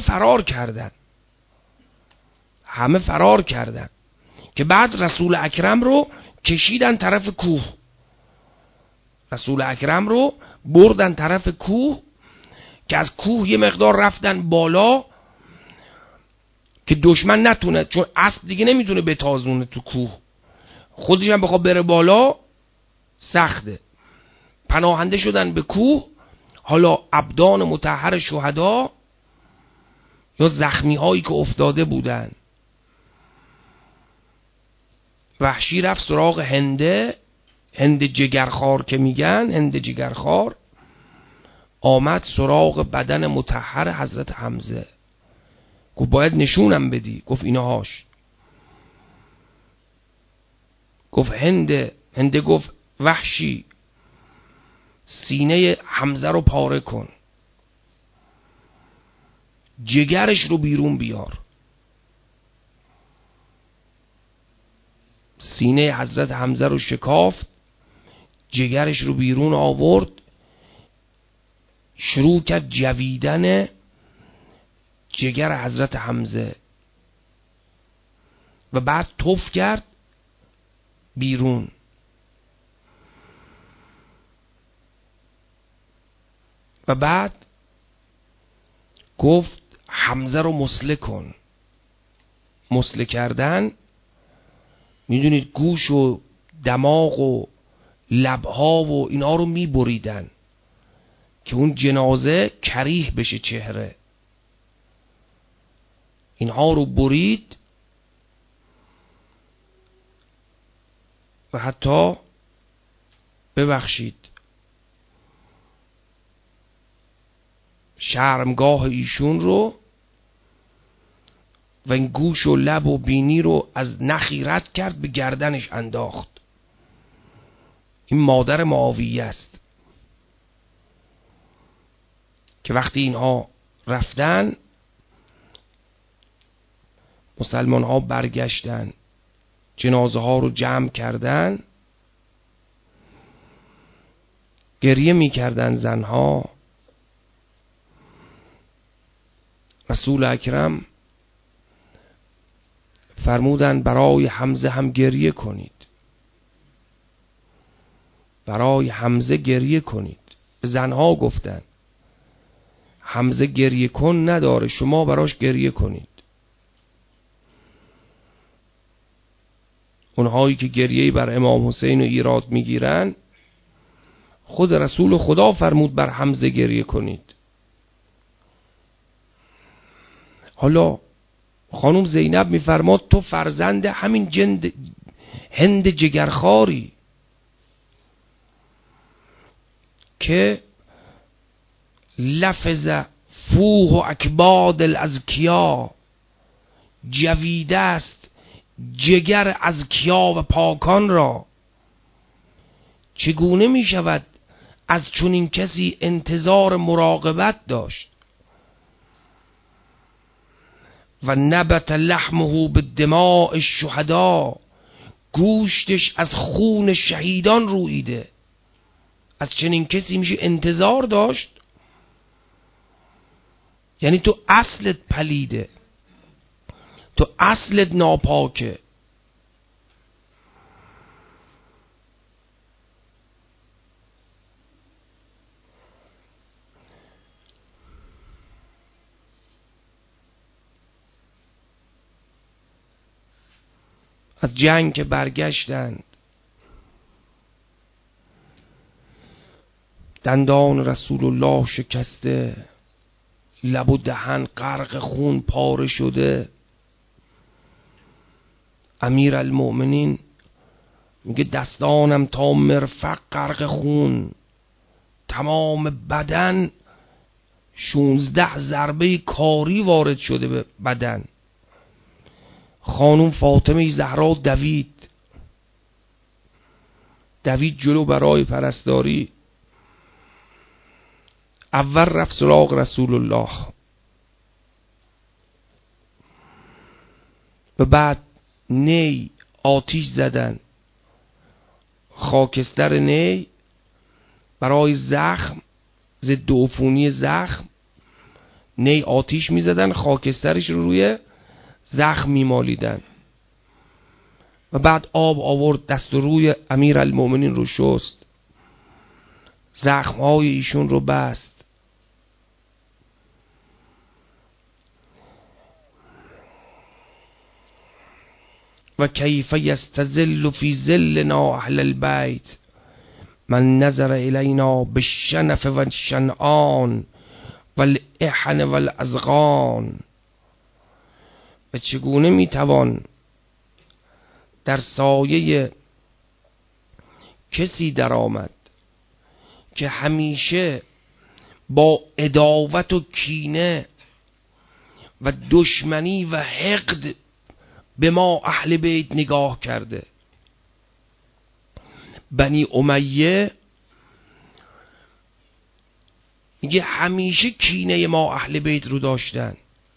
فرار کردن که بعد رسول اکرم رو کشیدن طرف کوه، رسول اکرم رو بردن طرف کوه که از کوه یه مقدار رفتن بالا که دشمن نتونه، چون اسب دیگه نمیتونه بتازونه تو کوه، خودش هم بخواد بره بالا سخته. پناهنده شدن به کوه. حالا ابدان مطهر شهدا یا زخمی هایی که افتاده بودن، وحشی رفت سراغ هند جگرخوار که میگن، هند جگرخوار آمد سراغ بدن مطهر حضرت حمزه، گفت باید نشونم بدی. گفت اینهاش. گفت هند گفت وحشی سینه حمزه رو پاره کن، جگرش رو بیرون بیار. سینه حضرت حمزه رو شکافت، جگرش رو بیرون آورد، شروع کرد جویدن جگر حضرت حمزه و بعد تف کرد بیرون. و بعد گفت حمزه رو مسله کن. مسله کردن میدونید گوش و دماغ و لبها و اینا رو میبریدن که اون جنازه کریه بشه چهره. اینها رو برید و حتی ببخشید شرمگاه ایشون رو و این گوش و لب و بینی رو از نخی رد کرد، به گردنش انداخت. این مادر معاویه است که وقتی اینها رفتن مسلمان ها برگشتن، جنازه ها رو جمع کردن، گریه می کردن زنها. رسول اکرم فرمودن برای حمزه هم گریه کنید، برای حمزه گریه کنید. به زنها گفتن حمزه گریه کن نداره، شما براش گریه کنید. اونهایی که گریه بر امام حسین رو ایراد میگیرن، خود رسول خدا فرمود بر حمزه گریه کنید. حالا خانم زینب میفرماد تو فرزند همین هند جگرخواری که لفظ فوه و اکباد الازکیا، جویده است جگر ازکیا و پاکان را. چگونه می شود از چنین کسی انتظار مراقبت داشت؟ و نبت لحمه به دماء الشهدا، گوشتش از خون شهیدان رویده. از چنین کسی میشه انتظار داشت؟ یعنی تو اصلت پلیده، تو اصلت ناپاکه. از جنگ که برگشتند دندان رسول الله شکسته، لب و دهن غرق خون پاره شده. امیر المؤمنین میگه دستانم تا مرفق غرق خون، تمام بدن 16 ضربه کاری وارد شده به بدن. خانم فاطمه زهرا دوید جلو برای پرستاری. اول رفت سراغ رسول الله و بعد نی آتیش زدن. خاکستر نی برای زخم، ضد عفونی زخم، نی آتیش میزدن، خاکسترش رو روی زخم میمالیدن و بعد آب آورد دست و روی امیرالمومنین رو شست، زخمهای ایشون رو بست. و کیف یستظل فی ظلنا اهل البیت من نظر الینا بالشنف و الشنعان والاحن والاذقان. و چگونه میتوان در سایه کسی درآمد که همیشه با عداوت و کینه و دشمنی و حقد به ما اهل بیت نگاه کرده. بنی امیه میگه همیشه کینه ما اهل بیت رو داشتن.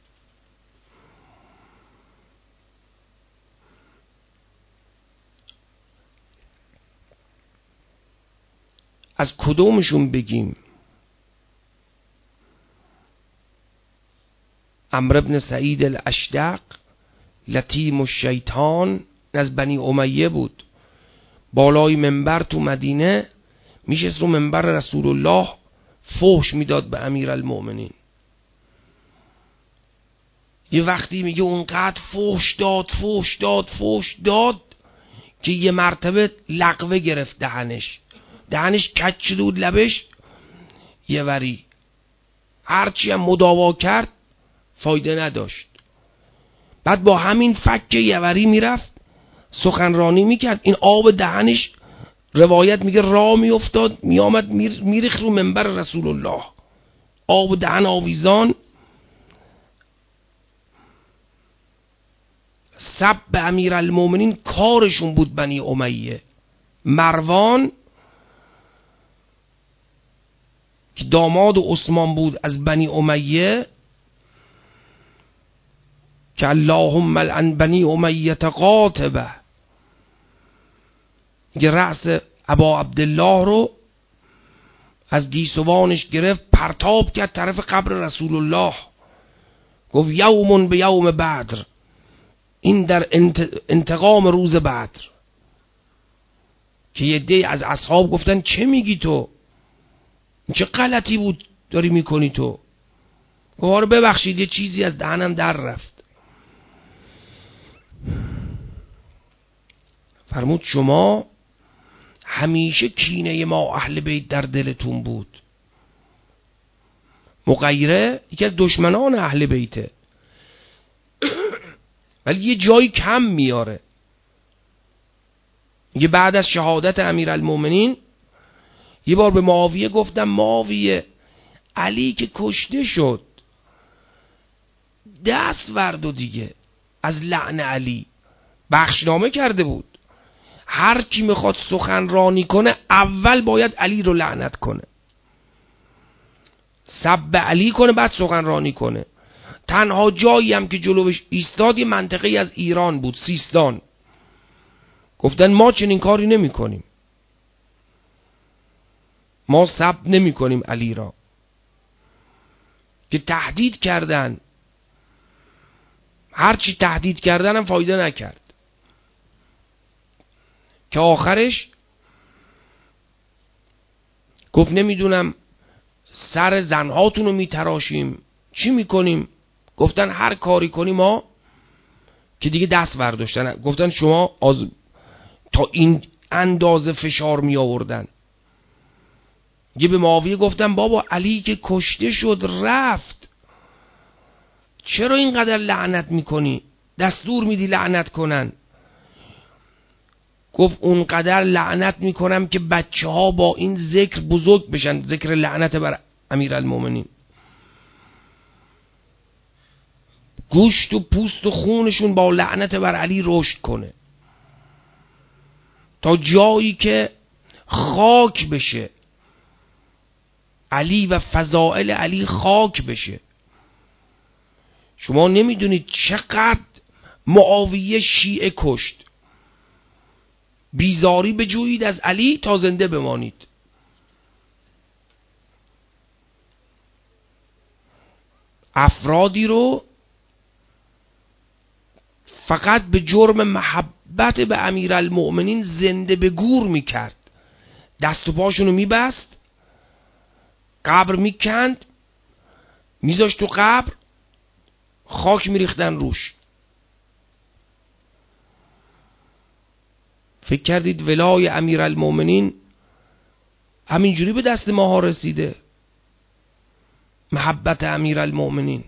از کدومشون بگیم؟ عمرو بن سعید الاشدق لطیم الشیطان از بنی امیه بود. بالای منبر تو مدینه میشست رو منبر رسول الله فحش میداد به امیرالمومنین. یه وقتی میگه اونقدر فحش داد که یه مرتبه لقوه گرفت دهنش کج شده بود، لبش یه وری. هرچی هم مداوا کرد فایده نداشت. بعد با همین فک یه وری میرفت سخنرانی میکرد، این آب دهنش روایت میگه راه میافتاد میامد میریخت رو منبر رسول الله، آب دهن آویزان. سب به امیرالمومنین کارشون بود. بنی امیه، مروان که داماد عثمان بود از بنی امیه، که اللهم لعن بنی امیه قاطبه، که رأس ابا عبدالله رو از گیسوانش گرفت پرتاب کرد طرف قبر رسول الله، گفت یوم به یوم بدر، این در انتقام روز بدر. که یه دی از اصحاب گفتن چه میگی تو؟ چه غلطی بود داری میکنی تو؟ گفت ببخشید یه چیزی از دهنم در رفت. فرمود شما همیشه کینه ما اهل بیت در دلتون بود. مغیره یکی از دشمنان اهل بیته ولی یه جایی کم میاره. یه بعد از شهادت امیرالمومنین یه بار به معاویه گفتم معاویه علی که کشته شد دست ورد و دیگه از لعن علی، بخشنامه کرده بود، هر کی میخواد سخنرانی کنه اول باید علی رو لعنت کنه، سب علی کنه، بعد سخنرانی کنه. تنها جایی هم که جلوش ایستاد یه منطقه از ایران بود، سیستان. گفتن ما چنین کاری نمی کنیم، ما سب نمی کنیم علی را. که تهدید کردن، هرچی تهدید کردن هم فایده نکرد، که آخرش گفت نمیدونم سر زنهاتون رو میتراشیم، چی میکنیم؟ گفتن هر کاری کنی ما، که دیگه دست برداشتن. گفتن شما تا این اندازه فشار می آوردن. یه به معاویه گفتن بابا علی که کشته شد رفت، چرا اینقدر لعنت میکنی؟ دستور میدی لعنت کنن. گفت اونقدر لعنت میکنم که بچه ها با این ذکر بزرگ بشن، ذکر لعنت بر امیرالمومنین، گوشت و پوست و خونشون با لعنت بر علی رشد کنه، تا جایی که خاک بشه علی و فضائل علی، خاک بشه. شما نمیدونید چقدر معاویه شیعه کشت. بیزاری بجویید از علی تا زنده بمانید. افرادی رو فقط به جرم محبت به امیرالمؤمنین زنده به گور میکرد، دست و پاشونو میبست، قبر میکند، میذاشت تو قبر، خاک میریختن روش. فکر کردید ولای امیرالمؤمنین همینجوری به دست ماها رسیده؟ محبت امیرالمؤمنین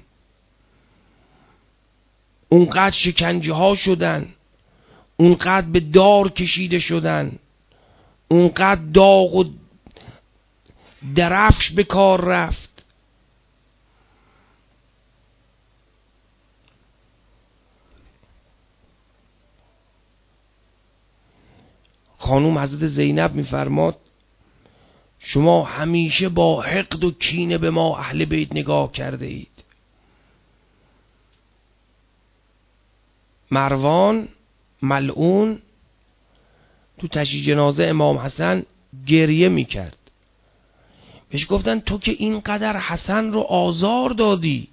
اونقدر شکنجه ها شدن، اونقدر به دار کشیده شدن، اونقدر داغ و درفش به کار رفت. خانوم حضرت زینب میفرماد شما همیشه با حقد و کینه به ما اهل بیت نگاه کرده اید. مروان ملعون تو تشییع جنازه امام حسن گریه میکرد. بهش گفتن تو که اینقدر حسن رو آزار دادی،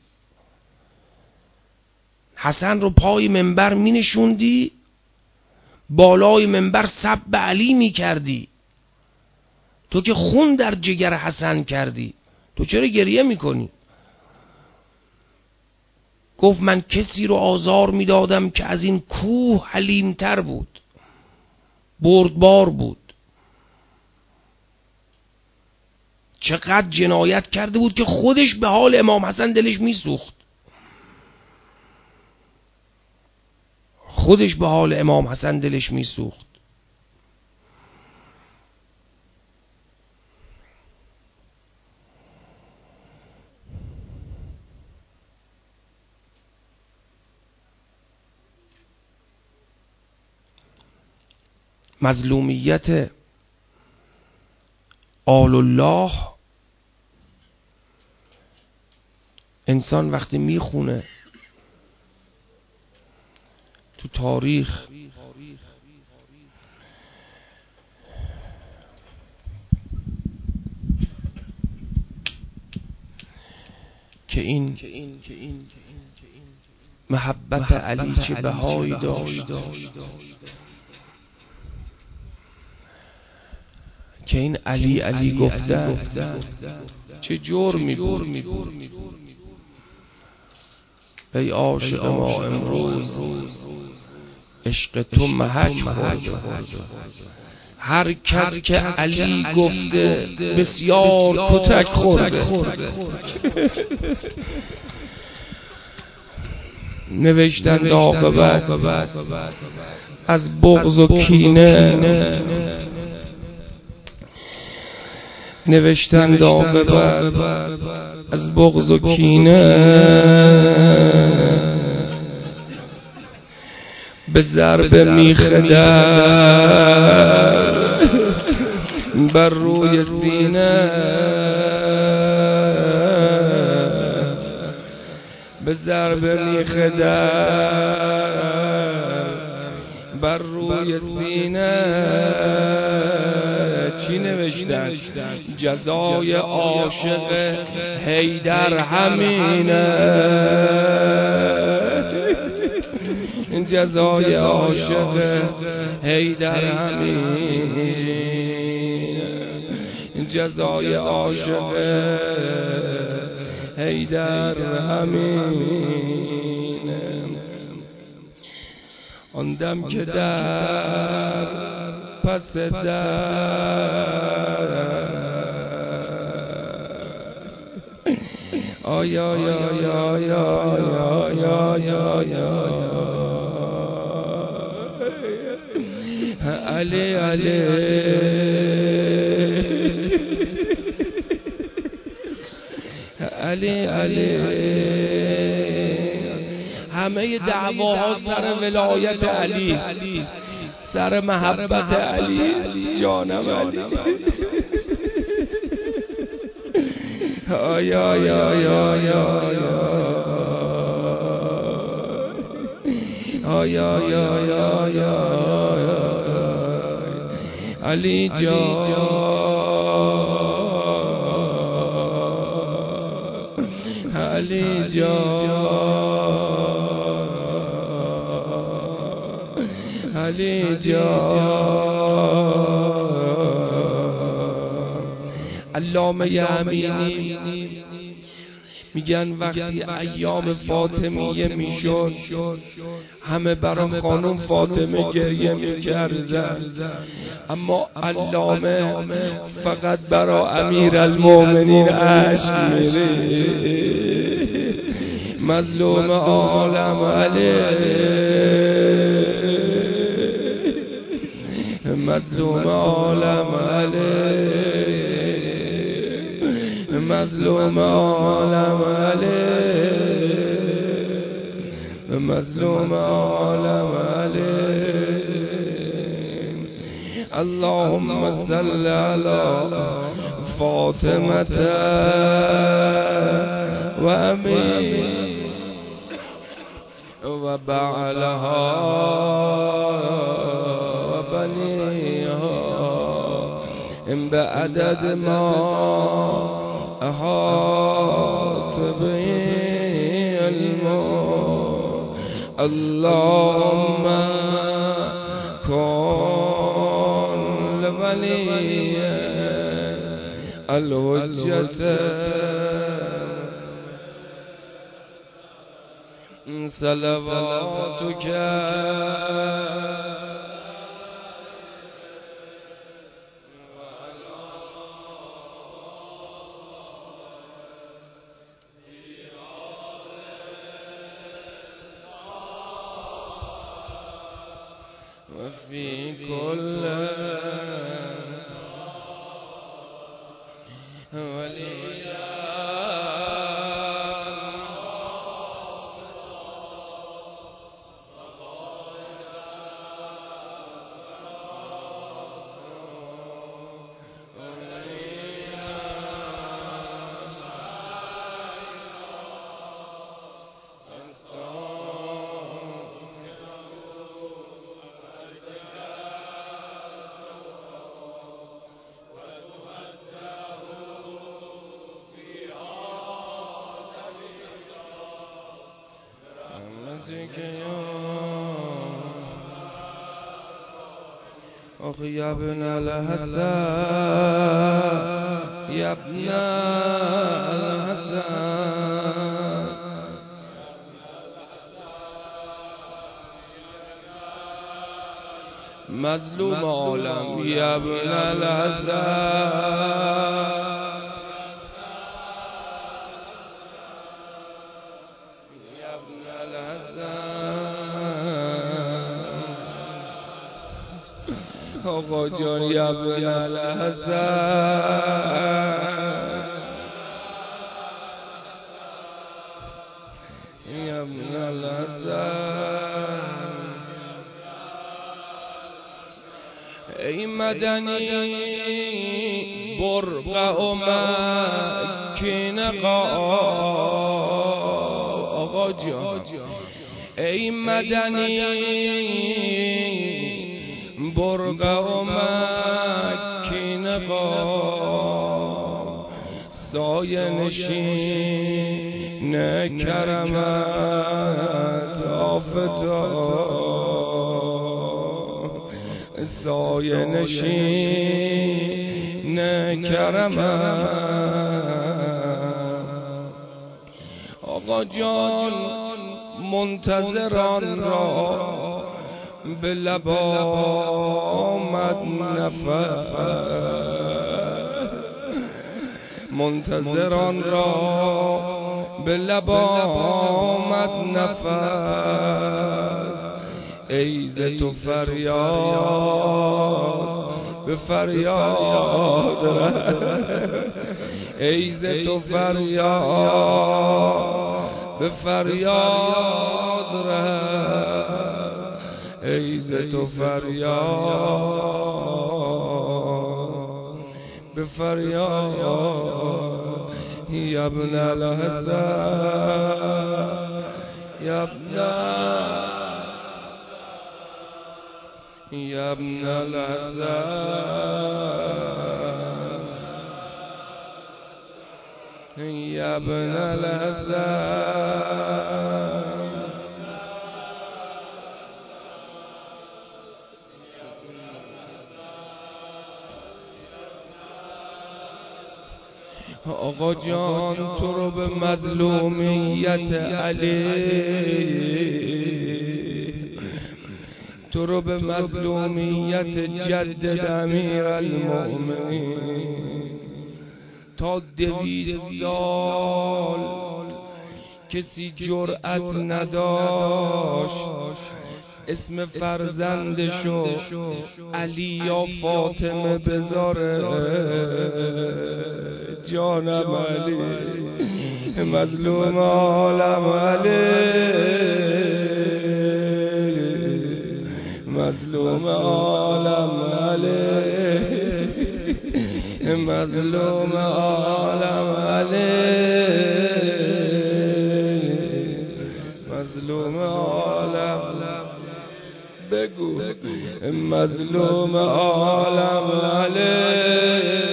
حسن رو پای منبر می نشوندی، بالای منبر سب علی می کردی، تو که خون در جگر حسن کردی، تو چرا گریه می کنی؟ گفت من کسی رو آزار می دادم که از این کوه حلیمتر بود، بردبار بود. چقدر جنایت کرده بود که خودش به حال امام حسن دلش می سوخت. خودش به حال امام حسن دلش می سوخت. مظلومیت آل الله انسان وقتی میخونه تو تاریخ که این محبت علی چه بهایی داشت، که این علی علی گفتن چه جرمی بود. ای عاشق ما امروز عشق تو محک خورد. هر کس که علی گفته بسیار کتک خورده. نوشتند عاقبت از بغض و کینه، نوشتند عاقبت از بغض و کینه، به ضرب میخ در بر روی سینه، به ضرب میخ در بر روی سینه. چی نوشتن؟ جزای عاشق حیدر همینه، جزای عاشق حیدر همینه، جزای عاشق حیدر همینه. آن دم که در پس در آیا یا یا یا یا یا یا یا علی علی علی علی. همه دعواها سر ولایت علی، سر محبت علی. جانم علی. آیا یا یا یا یا آیا یا یا یا علی جان علی جان علی جان. علامه امینی میگن وقتی ایام فاطمیه میشد همه برای خانم فاطمه گریه میکردن، اما علامه فقط برای امیرالمومنین اشک میریخت. مظلوم عالم علی، مظلوم عالم علی، مظلوم عالم علی، مظلوم عالم علی. اللهم صل على فاطمة و امی و بعلها و بنیها بعدد ما احاط به علمه. اللهم کن لولی الحجة صلواتك وفي كل وليا أخي يا ابن الحسن يا ابن الحسن مظلوم عالم يا ابن الحسن آقا جان یا ابن الحسن یا ابن الحسن. ای مدنی برق و مکین آقا جان ای مدنی برق و مکین سایه نشین کرمت آفتاب سایه نشین کرمت. آقا جان منتظران را به لب آمد نفس منتظران را به لب آمد نفس. ای ز تو فریاد به فریاد ای ز تو فریاد به فریاد ای ز تو فریاد به فریاد یا ابن الحسن یا ابن یا ابن الحسن یا ابن الحسن آقا جان تو رو به مظلومیت علی، تو رو به مظلومیت جد امیرالمؤمنین تا 200 سال کسی جرأت نداشت اسم فرزندشو علی یا فاطمه بذاره. جانم علی، مظلوم عالم علی، مظلوم عالم علی، مظلوم عالم علی، مظلوم عالم بگو مظلوم عالم علی،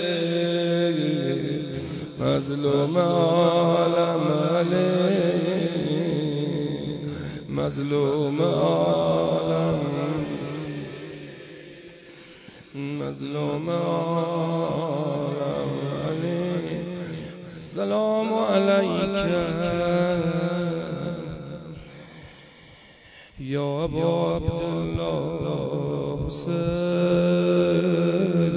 مظلوم عالم علی، مظلوم عالم، مظلوم عالم علی. السلام علیک یا ابا عبدالله حسین،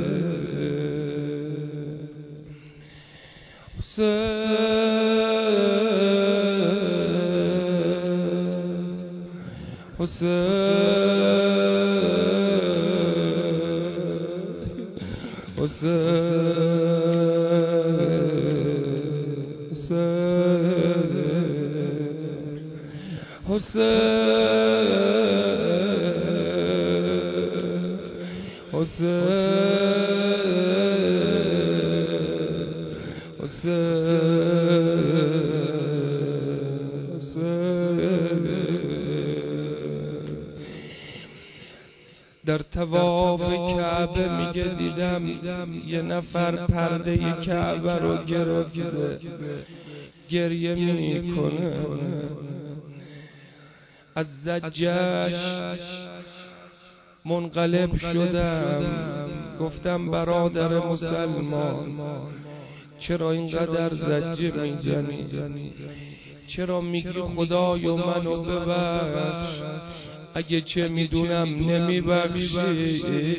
در طواف کعبه میگه دیدم یه نفر پرده کعبه رو گرفته گریه میکنه. از زجرش منقلب شدم، گفتم برادر مسلمان چرا اینقدر زجر میزنی؟ چرا میگی خدای و منو ببخش؟ اگه چه میدونم نمیبخشی،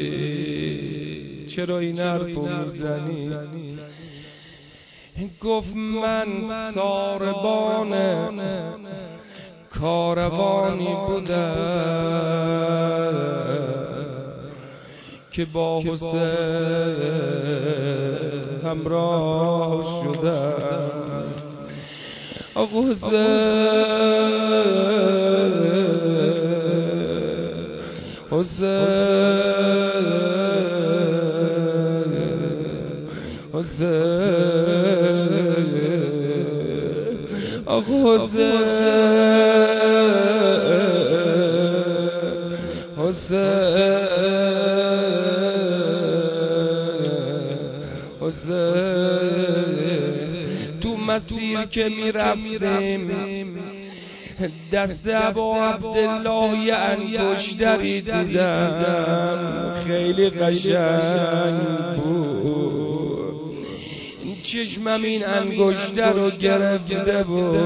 چرا این حرفو میزنی؟ گفت من ساربان کاروانی بودم که با حسین همراه شدم. آقا تو مسیر که میرفتیم دست ابا عبدالله یه انگشتری دیدم خیلی قشنگ بود. چشمم این انگشتر رو گرفته بود.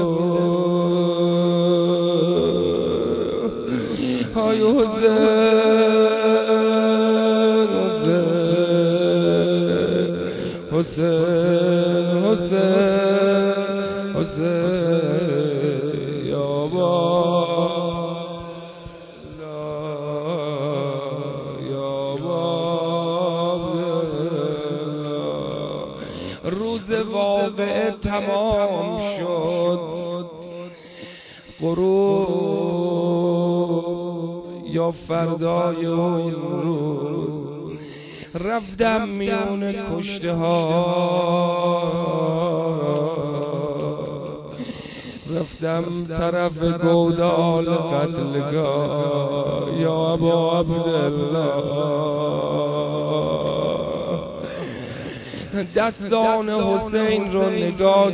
های حسین یا روز واقعه تمام شد، غروب یا فردای اون روز رفتم میون کشته ها، رفتم طرف گودال قتلگاه یا ابا عبدالله. دستان حسین رو نگاه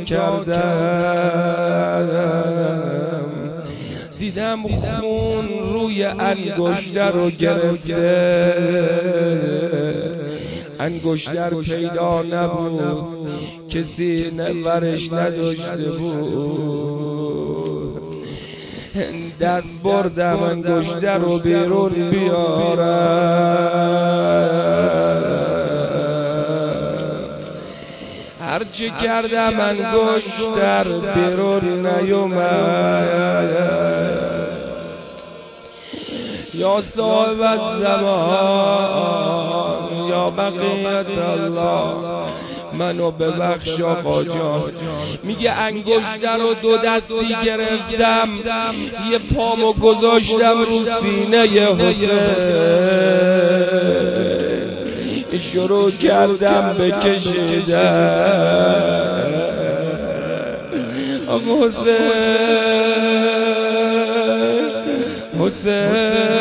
کردم، دیدم خون روی انگشتر رو گرفته، انگشتر پیدا نبود، کسی ورش نداشته بود. دست بردم انگشتر رو بیرون بیارم، هرچی کردم انگشتر بیرون نیومد. یا صاحب الزمان یا بقیت الله منو ببخش آقا جان. میگه انگشتر رو دو دستی گرفتم، یه پامو گذاشتم رو سینه حسین، شروع کردم به کشیدن. آقا حسین حسین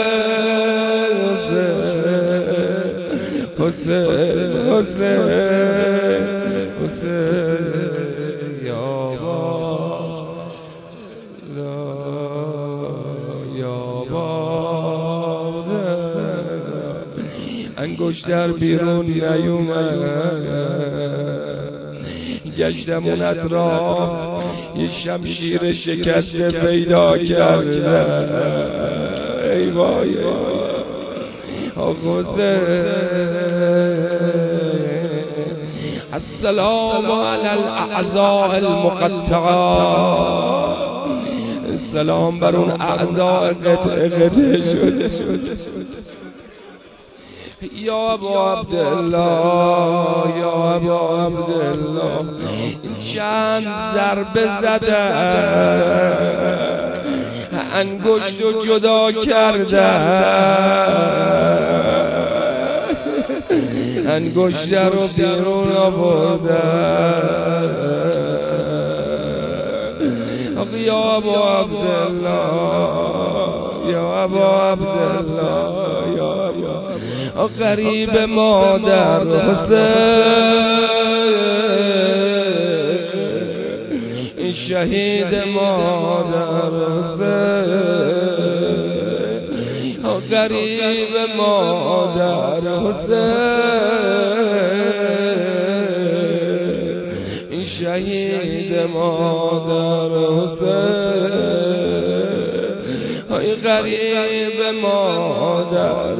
حسین حسین حسین یا انگشتر بیرون نیومد. گشتم اون اطراف، یه شمشیر شکسته پیدا کردم. ای وای آقا السلام علی الاعضاء المقطعات، السلام بر اون اعضاء قطعه شده. یا ابا عبدالله یا ابا عبدالله، چند ضربه زده انگشت رو جدا کرده، انگشت رو بیرون آورده. یا ابا عبدالله یا ابا عبدالله یا ابا غریب مادر حسین، شهید مادر حسین، غریب مادر حسین، شهید مادر حسین، غریب مادر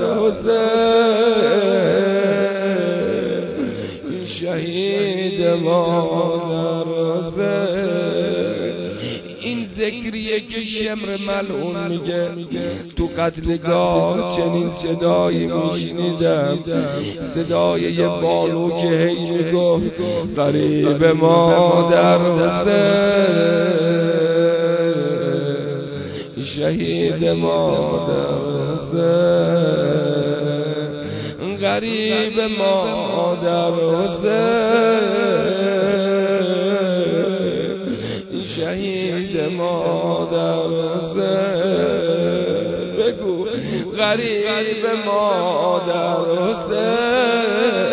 حسین، شهید مادر حسین. این ذکریه که شمر ملعون میگه تو قتلگاه چنین صدایی میشنیدم، صدای یه بانو که هی میگفت غریب مادر حسین، شهید مادر حسین، غریب مادر حسین، شهید مادر حسین. بگو غریب مادر حسین.